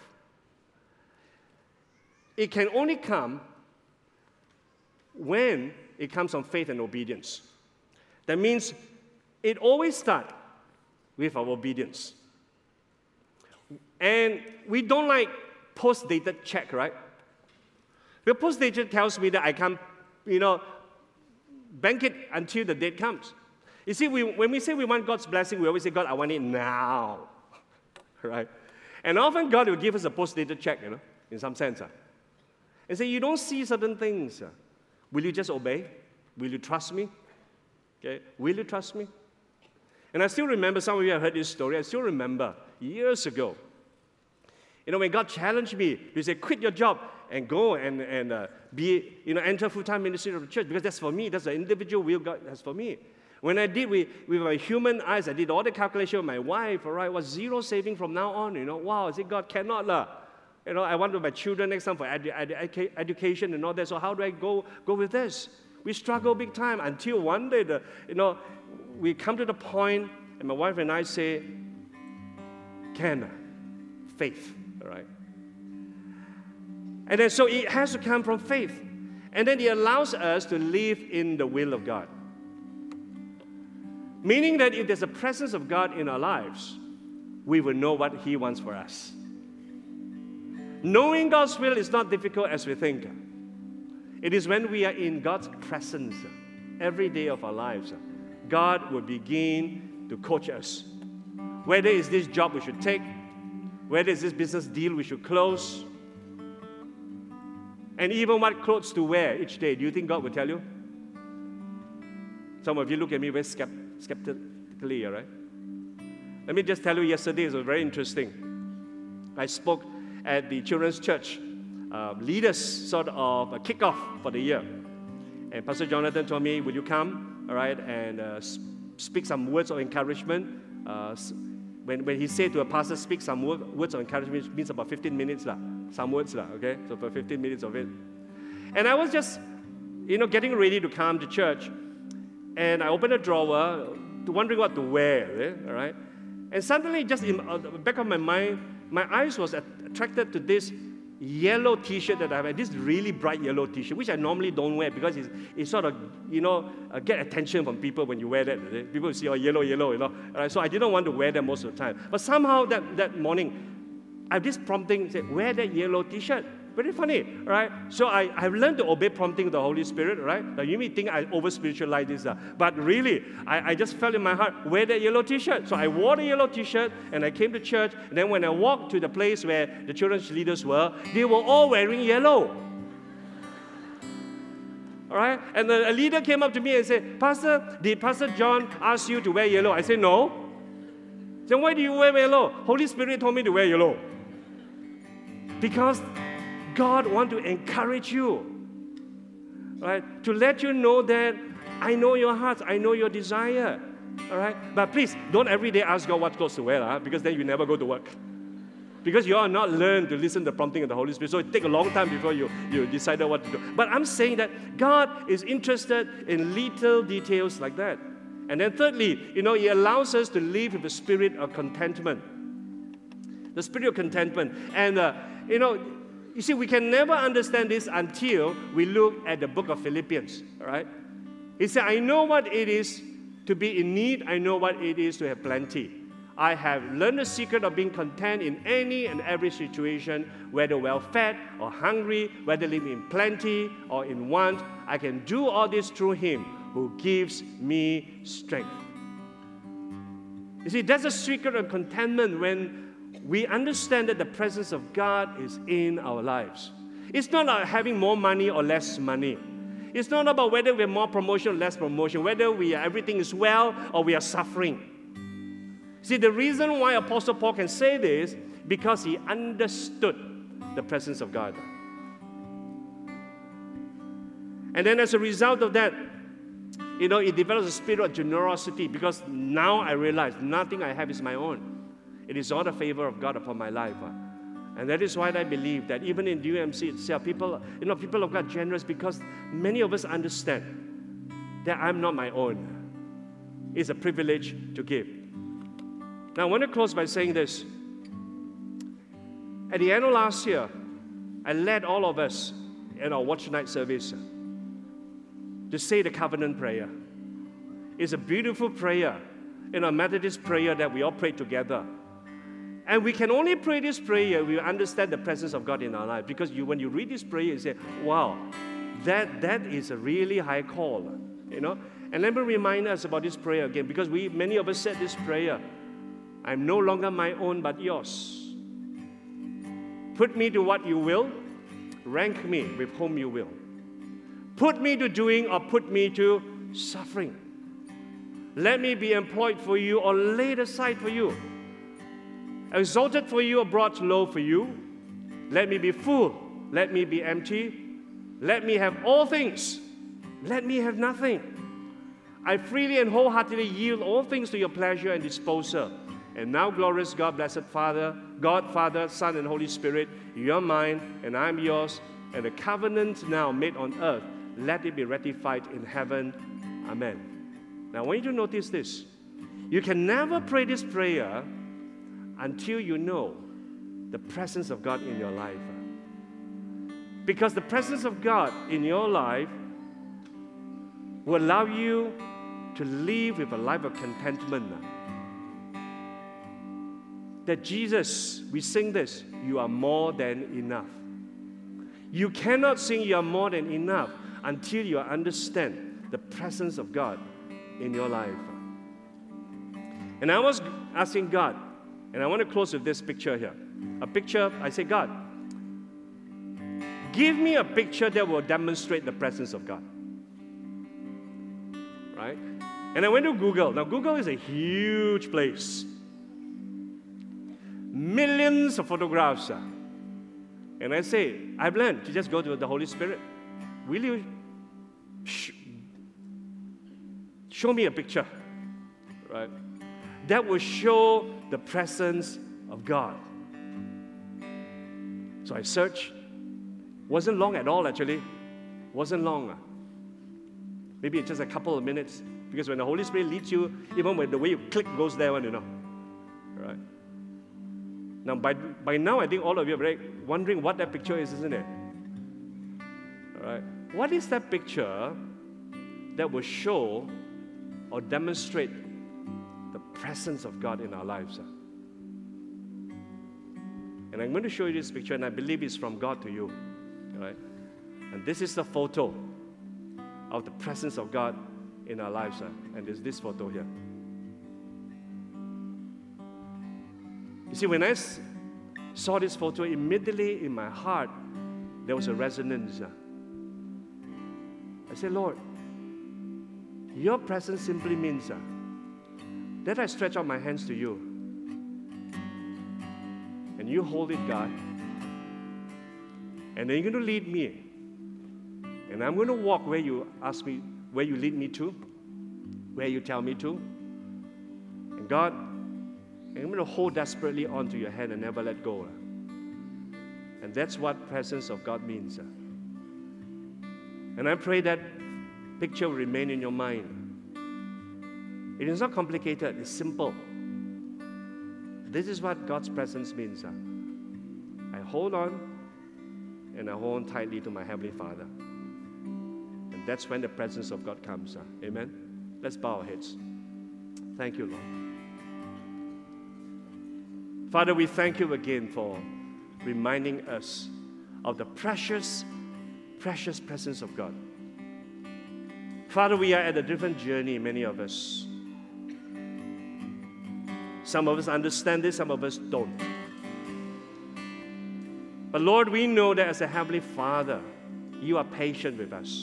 it can only come when it comes from faith and obedience. That means it always starts with our obedience. And we don't like post-dated check, right? The post-dated tells me that I can't, you know, bank it until the date comes. You see, we, when we say we want God's blessing, we always say, God, I want it now, right? And often God will give us a post-dated check, you know, in some sense. Uh, and say, you don't see certain things. Uh, will you just obey? Will you trust me? Okay, will you trust me? And I still remember, some of you have heard this story, I still remember years ago, You know, when God challenged me, He said, quit your job and go and, and uh, be, you know, enter full-time ministry of the church, because that's for me. That's the individual will God has for me. When I did with, with my human eyes, I did all the calculation with my wife, all right, was zero saving from now on, you know. Wow, I said, God cannot lah. You know, I want my children next time for edu edu education and all that, so how do I go, go with this? We struggle big time until one day, the, you know, we come to the point, and my wife and I say, Ken, faith, all right? And then so it has to come from faith. And then it allows us to live in the will of God. Meaning that if there's a presence of God in our lives, we will know what He wants for us. Knowing God's will is not difficult as we think. It is when we are in God's presence every day of our lives, God will begin to coach us. Whether it's this job we should take, whether it's this business deal we should close, and even what clothes to wear each day. Do you think God will tell you? Some of you look at me very skept skeptically, all right? Let me just tell you, yesterday it was very interesting. I spoke at the children's church, uh, leaders sort of a kickoff for the year. And Pastor Jonathan told me, will you come, all right, and uh, speak some words of encouragement. Uh, when, when he said to a pastor, speak some word, words of encouragement, it means about fifteen minutes, lah, some words, lah, okay? So for fifteen minutes of it. And I was just, you know, getting ready to come to church. And I opened a drawer, wondering what to wear, eh? All right? And suddenly, just in uh, the back of my mind, my eyes was attracted to this yellow T-shirt that I have, this really bright yellow T-shirt, which I normally don't wear because it's, it's sort of, you know, uh, get attention from people when you wear that. Eh? People see, oh, yellow, yellow, you know. All right? So I didn't want to wear that most of the time. But somehow that, that morning, I have this prompting, said, wear that yellow T-shirt. Very funny, right? So I, I've learned to obey prompting of the Holy Spirit, right? Now you may think I over-spiritualize this, uh, but really, I, I just felt in my heart, wear that yellow T-shirt. So I wore the yellow T-shirt, and I came to church, and then when I walked to the place where the children's leaders were, they were all wearing yellow. All right? And the, a leader came up to me and said, Pastor, did Pastor John ask you to wear yellow? I said, no. Then why do you wear yellow? Holy Spirit told me to wear yellow. Because God wants to encourage you, right? To let you know that I know your heart, I know your desire, all right? But please, don't every day ask God what clothes to wear, huh? Because then you never go to work. Because you are not learned to listen to the prompting of the Holy Spirit, so it takes a long time before you, you decided what to do. But I'm saying that God is interested in little details like that. And then thirdly, you know, He allows us to live with the spirit of contentment. The spirit of contentment. And, uh, you know, You see, we can never understand this until we look at the book of Philippians, all right? He said, I know what it is to be in need. I know what it is to have plenty. I have learned the secret of being content in any and every situation, whether well-fed or hungry, whether living in plenty or in want. I can do all this through Him who gives me strength. You see, that's the secret of contentment when we understand that the presence of God is in our lives. It's not about having more money or less money. It's not about whether we have more promotion or less promotion, whether we are, everything is well or we are suffering. See, the reason why Apostle Paul can say this, because he understood the presence of God. And then as a result of that, you know, it develops a spirit of generosity, because now I realize nothing I have is my own. It is all the favor of God upon my life. Uh. And that is why I believe that even in U M C itself, people, you know, people have got generous because many of us understand that I'm not my own. It's a privilege to give. Now, I want to close by saying this. At the end of last year, I led all of us in our watch night service to say the covenant prayer. It's a beautiful prayer, in a Methodist prayer that we all prayed together. And we can only pray this prayer, we understand the presence of God in our life. Because you, when you read this prayer, you say, wow, that, that is a really high call, you know. And let me remind us about this prayer again, because we, many of us said this prayer, I'm no longer my own, but yours. Put me to what you will, rank me with whom you will. Put me to doing or put me to suffering. Let me be employed for you or laid aside for you. exalted for you or brought low for you. Let me be full. Let me be empty. Let me have all things. Let me have nothing. I freely and wholeheartedly yield all things to your pleasure and disposal. And now, glorious God, blessed Father, God, Father, Son, and Holy Spirit, you are mine, and I am yours, and the covenant now made on earth, let it be ratified in heaven. Amen. Now, I want you to notice this. You can never pray this prayer until you know the presence of God in your life. Because the presence of God in your life will allow you to live with a life of contentment. That Jesus, we sing this, you are more than enough. You cannot sing you are more than enough until you understand the presence of God in your life. And I was asking God, and I want to close with this picture here. A picture, I say, God, give me a picture that will demonstrate the presence of God. Right? And I went to Google. Now, Google is a huge place. Millions of photographs. Uh, and I say, I've learned to just go to the Holy Spirit. Will you sh- show me a picture? Right? That will show the presence of God. So I searched. Wasn't long at all, actually. Wasn't long. Uh. Maybe just a couple of minutes. Because when the Holy Spirit leads you, even when the way you click goes there, you know. Right? Now, by, by now, I think all of you are very wondering what that picture is, isn't it? All right. What is that picture that will show or demonstrate the presence of God in our lives? And I'm going to show you this picture, and I believe it's from God to you. All right? And this is the photo of the presence of God in our lives. And there's this photo here. You see, when I saw this photo, immediately in my heart, there was a resonance. I said, Lord, your presence simply means that I stretch out my hands to you. And you hold it, God. And then you're going to lead me. And I'm going to walk where you ask me, where you lead me to, where you tell me to. And God, I'm going to hold desperately onto your hand and never let go. And that's what presence of God means. And I pray that picture will remain in your mind. It is not complicated, it's simple. This is what God's presence means. I hold on, and I hold on tightly to my Heavenly Father. And that's when the presence of God comes. Amen? Let's bow our heads. Thank you, Lord. Father, we thank you again for reminding us of the precious, precious presence of God. Father, we are at a different journey, many of us. Some of us understand this, some of us don't. But Lord, we know that as a Heavenly Father, you are patient with us.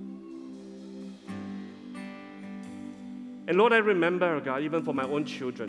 And Lord, I remember, God, even for my own children,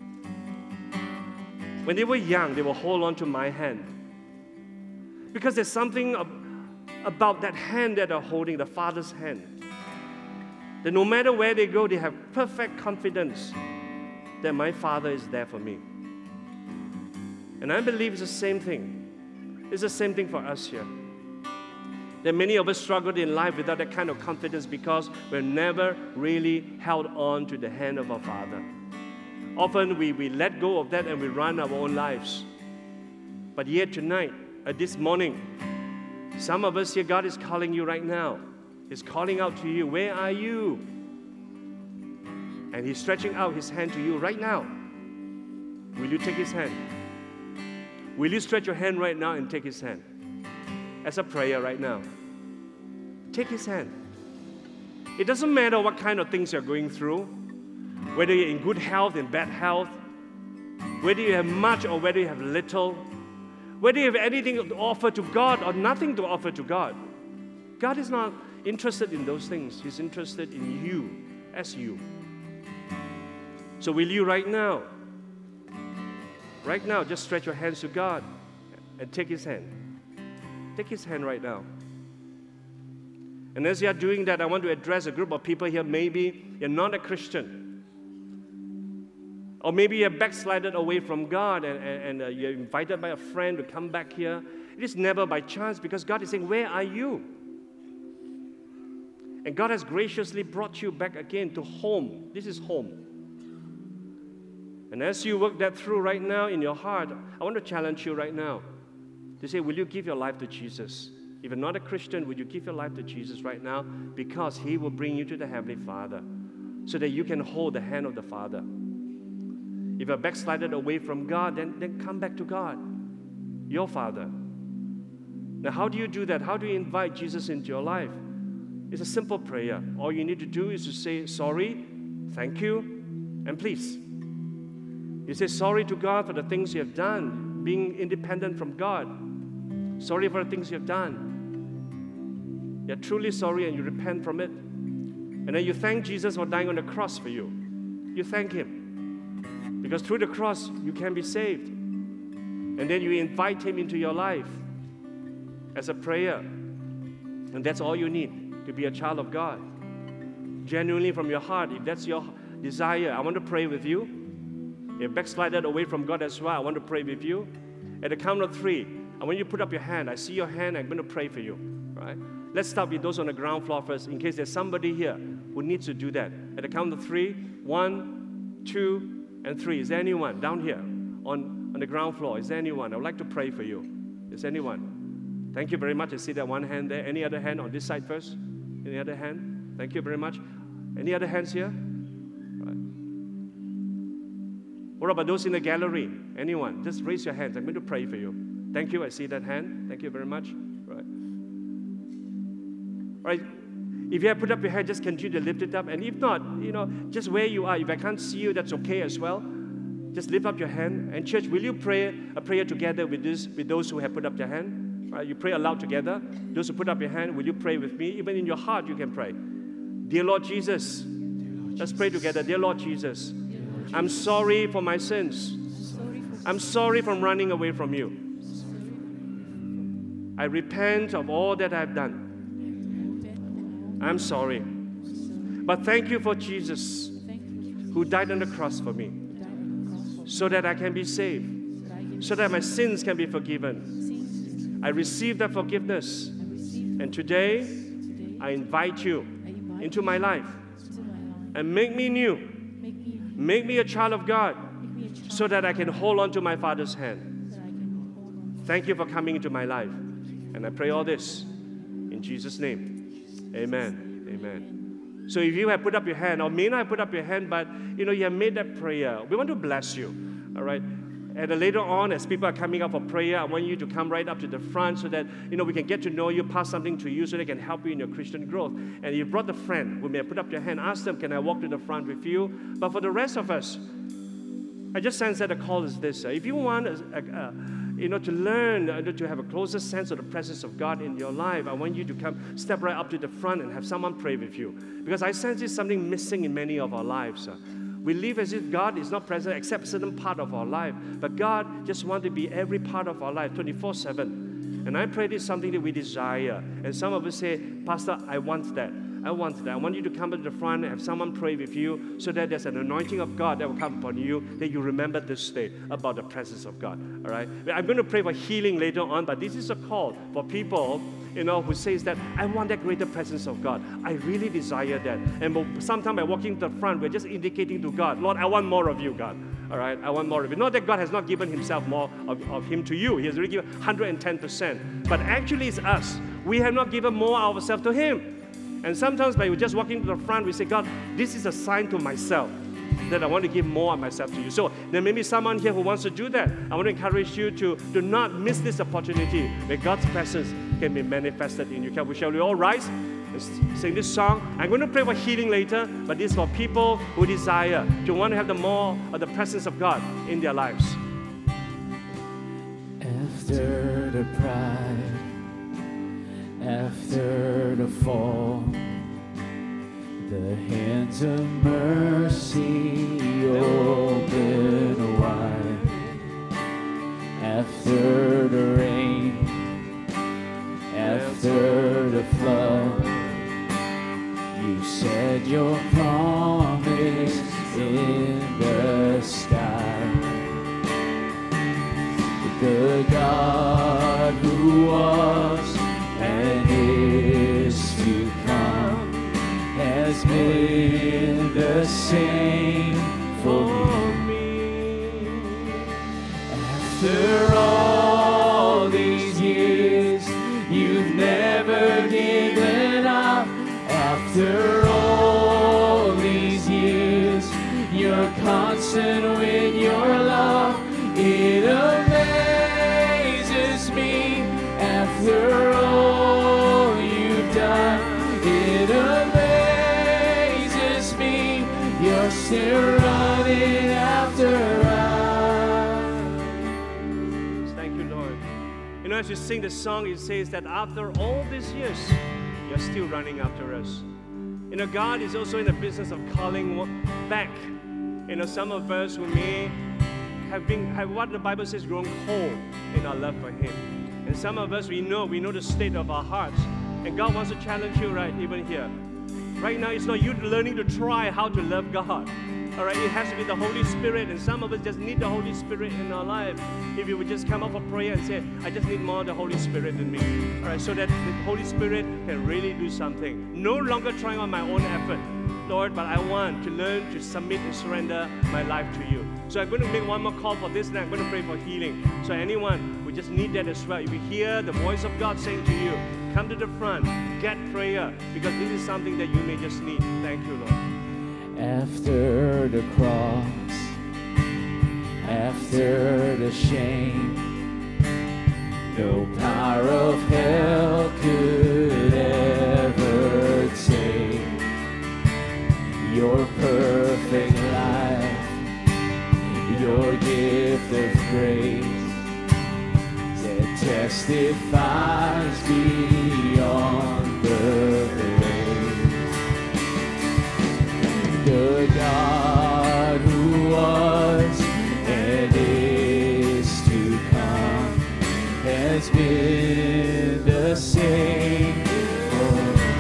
when they were young, they will hold on to my hand. Because there's something about that hand that they're holding, the Father's hand, that no matter where they go, they have perfect confidence that my Father is there for me. And I believe it's the same thing. It's the same thing for us here. That many of us struggled in life without that kind of confidence because we've never really held on to the hand of our Father. Often we, we let go of that and we run our own lives. But yet tonight, uh, this morning, some of us here, God is calling you right now. He's calling out to you, where are you? And He's stretching out His hand to you right now. Will you take His hand? Will you stretch your hand right now and take His hand? As a prayer right now. Take His hand. It doesn't matter what kind of things you're going through, whether you're in good health, in bad health, whether you have much or whether you have little, whether you have anything to offer to God or nothing to offer to God. God is not interested in those things. He's interested in you as you. So will you right now right now, just stretch your hands to God and take His hand. Take His hand right now. And as you are doing that, I want to address a group of people here. Maybe you're not a Christian. Or maybe you're backslided away from God and, and, and uh, you're invited by a friend to come back here. It is never by chance, because God is saying, where are you? And God has graciously brought you back again to home. This is home. And as you work that through right now in your heart, I want to challenge you right now to say, will you give your life to Jesus? If you're not a Christian, would you give your life to Jesus right now? Because He will bring you to the Heavenly Father so that you can hold the hand of the Father. If you're backslided away from God, then, then come back to God, your Father. Now, how do you do that? How do you invite Jesus into your life? It's a simple prayer. All you need to do is to say, sorry, thank you, and please. You say sorry to God for the things you have done, being independent from God. Sorry for the things you have done. You're truly sorry and you repent from it. And then you thank Jesus for dying on the cross for you. You thank Him. Because through the cross, you can be saved. And then you invite Him into your life as a prayer. And that's all you need to be a child of God. Genuinely from your heart, if that's your desire, I want to pray with you. If you're backslided away from God as well, I want to pray with you. At the count of three, I want you to put up your hand. I see your hand. I'm going to pray for you. Right? Let's start with those on the ground floor first, in case there's somebody here who needs to do that. At the count of three, one, two, and three. Is there anyone down here on, on the ground floor? Is there anyone? I would like to pray for you. Is there anyone? Thank you very much. I see that one hand there. Any other hand on this side first? Any other hand? Thank you very much. Any other hands here? Right. What about those in the gallery? Anyone? Just raise your hands. I'm going to pray for you. Thank you. I see that hand. Thank you very much. Right. All right. If you have put up your hand, just continue to lift it up. And if not, you know, just where you are, if I can't see you, that's okay as well. Just lift up your hand. And church, will you pray a prayer together with this, with those who have put up their hand? Right. You pray aloud together. Those who put up your hand, will you pray with me? Even in your heart, you can pray. Dear Lord Jesus, Dear Lord Jesus. Let's pray together. Dear Lord Jesus, Dear Lord Jesus. I'm sorry for my sins. Sorry for I'm sorry from running away from you. I repent of all that I've done. I'm sorry. But thank you for Jesus, who died on the cross for me, so that I can be saved, so that my sins can be forgiven. I receive that forgiveness. And today, I invite you into my life and make me new. Make me a child of God, so that I can hold on to my Father's hand. Thank you for coming into my life. And I pray all this in Jesus' name. Amen. Amen. So if you have put up your hand, or may not have put up your hand, but you know you have made that prayer, we want to bless you. All right. And later on, as people are coming up for prayer, I want you to come right up to the front so that you know we can get to know you, pass something to you, so they can help you in your Christian growth. And if you brought a friend who may have put up your hand, ask them, can I walk to the front with you? But for the rest of us, I just sense that the call is this. If you want a, a, a You know, to learn, uh, to have a closer sense of the presence of God in your life, I want you to come, step right up to the front and have someone pray with you. Because I sense there's something missing in many of our lives. Uh, we live as if God is not present except a certain part of our life. But God just wants to be every part of our life, twenty-four seven. And I pray this is something that we desire. And some of us say, Pastor, I want that. I want that. I want you to come to the front and have someone pray with you so that there's an anointing of God that will come upon you, that you remember this day about the presence of God. All right? I'm going to pray for healing later on, but this is a call for people, you know, who says that I want that greater presence of God. I really desire that. And sometimes by walking to the front, we're just indicating to God, Lord, I want more of you, God. All right? I want more of you. Not that God has not given himself more of, of him to you. He has already given one hundred ten percent. But actually it's us. We have not given more of ourselves to him. And sometimes by just walking to the front, we say, God, this is a sign to myself that I want to give more of myself to you. So there may be someone here who wants to do that. I want to encourage you to do not miss this opportunity where God's presence can be manifested in you. Can we, shall we all rise and sing this song? I'm going to pray for healing later, but this is for people who desire to want to have the more of the presence of God in their lives. After the pride, after the fall, the hands of mercy open wide. after the rain, after the flood. You said your promise in the sky. The God who was and is to come has been the same for me. After all these years, you've never given up. After all these years, you're constant with your love. It amazes me. After all you've done, it amazes me. You're still running after us. Thank you, Lord. You know, as you sing the song, it says that after all these years, you're still running after us. You know, God is also in the business of calling back. You know, some of us who may have been, have what the Bible says, grown cold in our love for Him. And some of us, we know, we know the state of our hearts. And God wants to challenge you right even here. Right now, it's not you learning to try how to love God. All right, it has to be the Holy Spirit. And some of us just need the Holy Spirit in our life. If you would just come up for prayer and say, I just need more of the Holy Spirit in me. All right, so that the Holy Spirit can really do something. No longer trying on my own effort, Lord, but I want to learn to submit and surrender my life to you. So I'm going to make one more call for this, and I'm going to pray for healing. So anyone who just need that as well, if you hear the voice of God saying to you, come to the front, get prayer, because this is something that you may just need. Thank you, Lord. After the cross, after the shame, no power of hell could ever take your perfect life, your gift of grace that testifies beyond the grave. The God who was and is to come has been the same for me.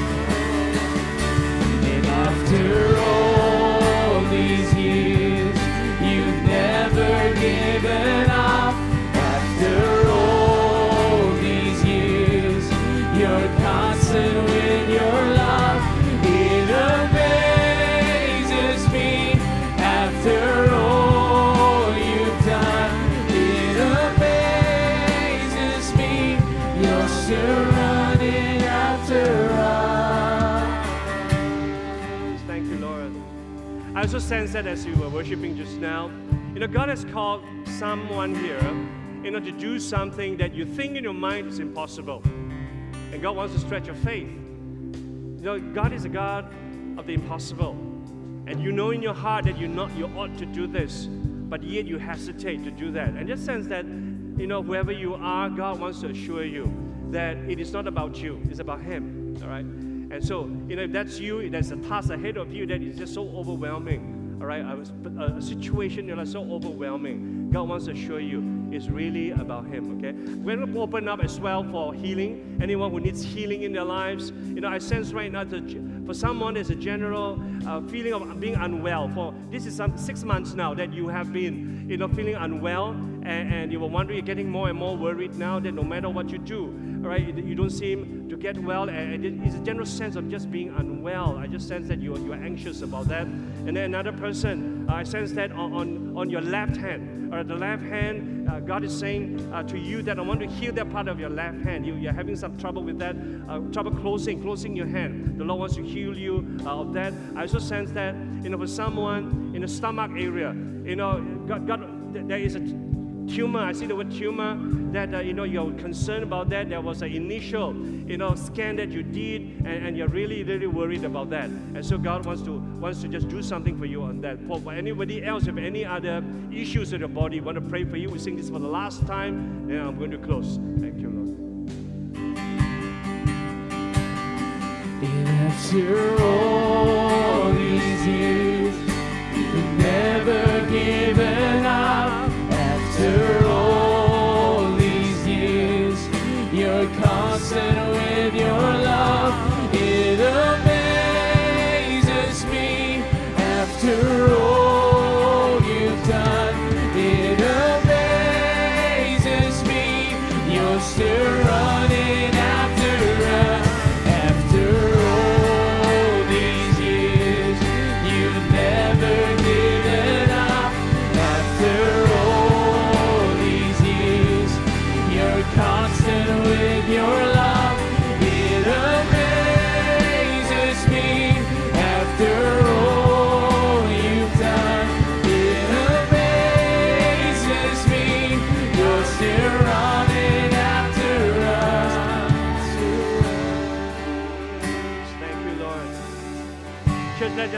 And after all these years, you've never given up. After all these years, you're constant with your love. It amazes me. After all you've done, it amazes me. You're still running after us. Thank you, Lord. I also sense that as you were worshiping just now, you know, God has called someone here, you know, to do something that you think in your mind is impossible. And God wants to stretch your faith. You know, God is a God of the impossible. And you know in your heart that you not you ought to do this, but yet you hesitate to do that. And just sense that, you know, whoever you are, God wants to assure you that it is not about you, it's about Him. All right? And so, you know, if that's you, if there's a task ahead of you that is just so overwhelming, all right, a, a situation that is so overwhelming, God wants to assure you it's really about Him, okay? We're going to open up as well for healing. Anyone who needs healing in their lives. You know, I sense right now that for someone there's a general uh, feeling of being unwell. For this is some six months now that you have been, you know, feeling unwell, and, and you were wondering, you're getting more and more worried now that no matter what you do, all right, you don't seem to get well, and it's a general sense of just being unwell. I just sense that you are, you are anxious about that. And then another person, uh, I sense that on, on, on your left hand, or the left hand, uh, God is saying uh, to you that I want to heal that part of your left hand. You, you're having some trouble with that, uh, trouble closing, closing your hand. The Lord wants to heal you uh, of that. I also sense that, you know, for someone in the stomach area, you know, God, God, there is a tumor. I see the word tumor, that uh, you know, you're concerned about that. There was an initial, you know, scan that you did, and, and you're really, really worried about that. And so God wants to wants to just do something for you on that. For, for anybody else, if any other issues in your body, want to pray for you. We sing this for the last time, and I'm going to close. Thank you, Lord. After all these years, you've never given up. After all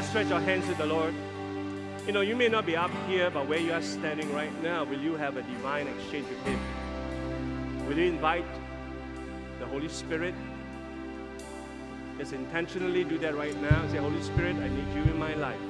stretch our hands to the Lord. You know, you may not be up here, but where you are standing right now, will you have a divine exchange with Him? Will you invite the Holy Spirit? Just intentionally do that right now. Say, Holy Spirit, I need you in my life.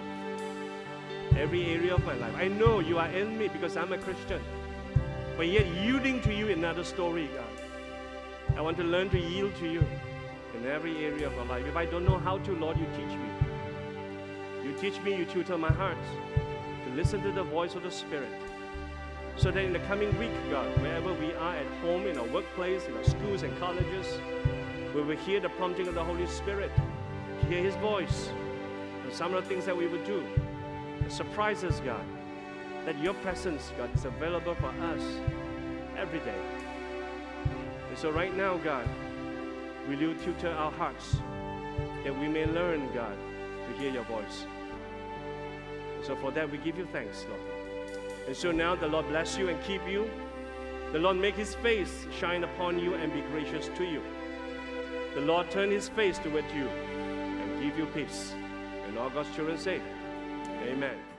Every area of my life. I know you are in me because I'm a Christian. But yet yielding to you, another story, God. I want to learn to yield to you in every area of my life. If I don't know how to, Lord, you teach me. You teach me, you tutor my heart to listen to the voice of the Spirit. So that in the coming week, God, wherever we are at home, in our workplace, in our schools and colleges, we will hear the prompting of the Holy Spirit, hear His voice, and some of the things that we would do. Surprise us, God, that your presence, God, is available for us every day. And so right now, God, will you tutor our hearts that we may learn, God, to hear your voice. And so for that, we give you thanks, Lord. And so now the Lord bless you and keep you. The Lord make His face shine upon you and be gracious to you. The Lord turn His face toward you and give you peace. And all God's children say, Amen.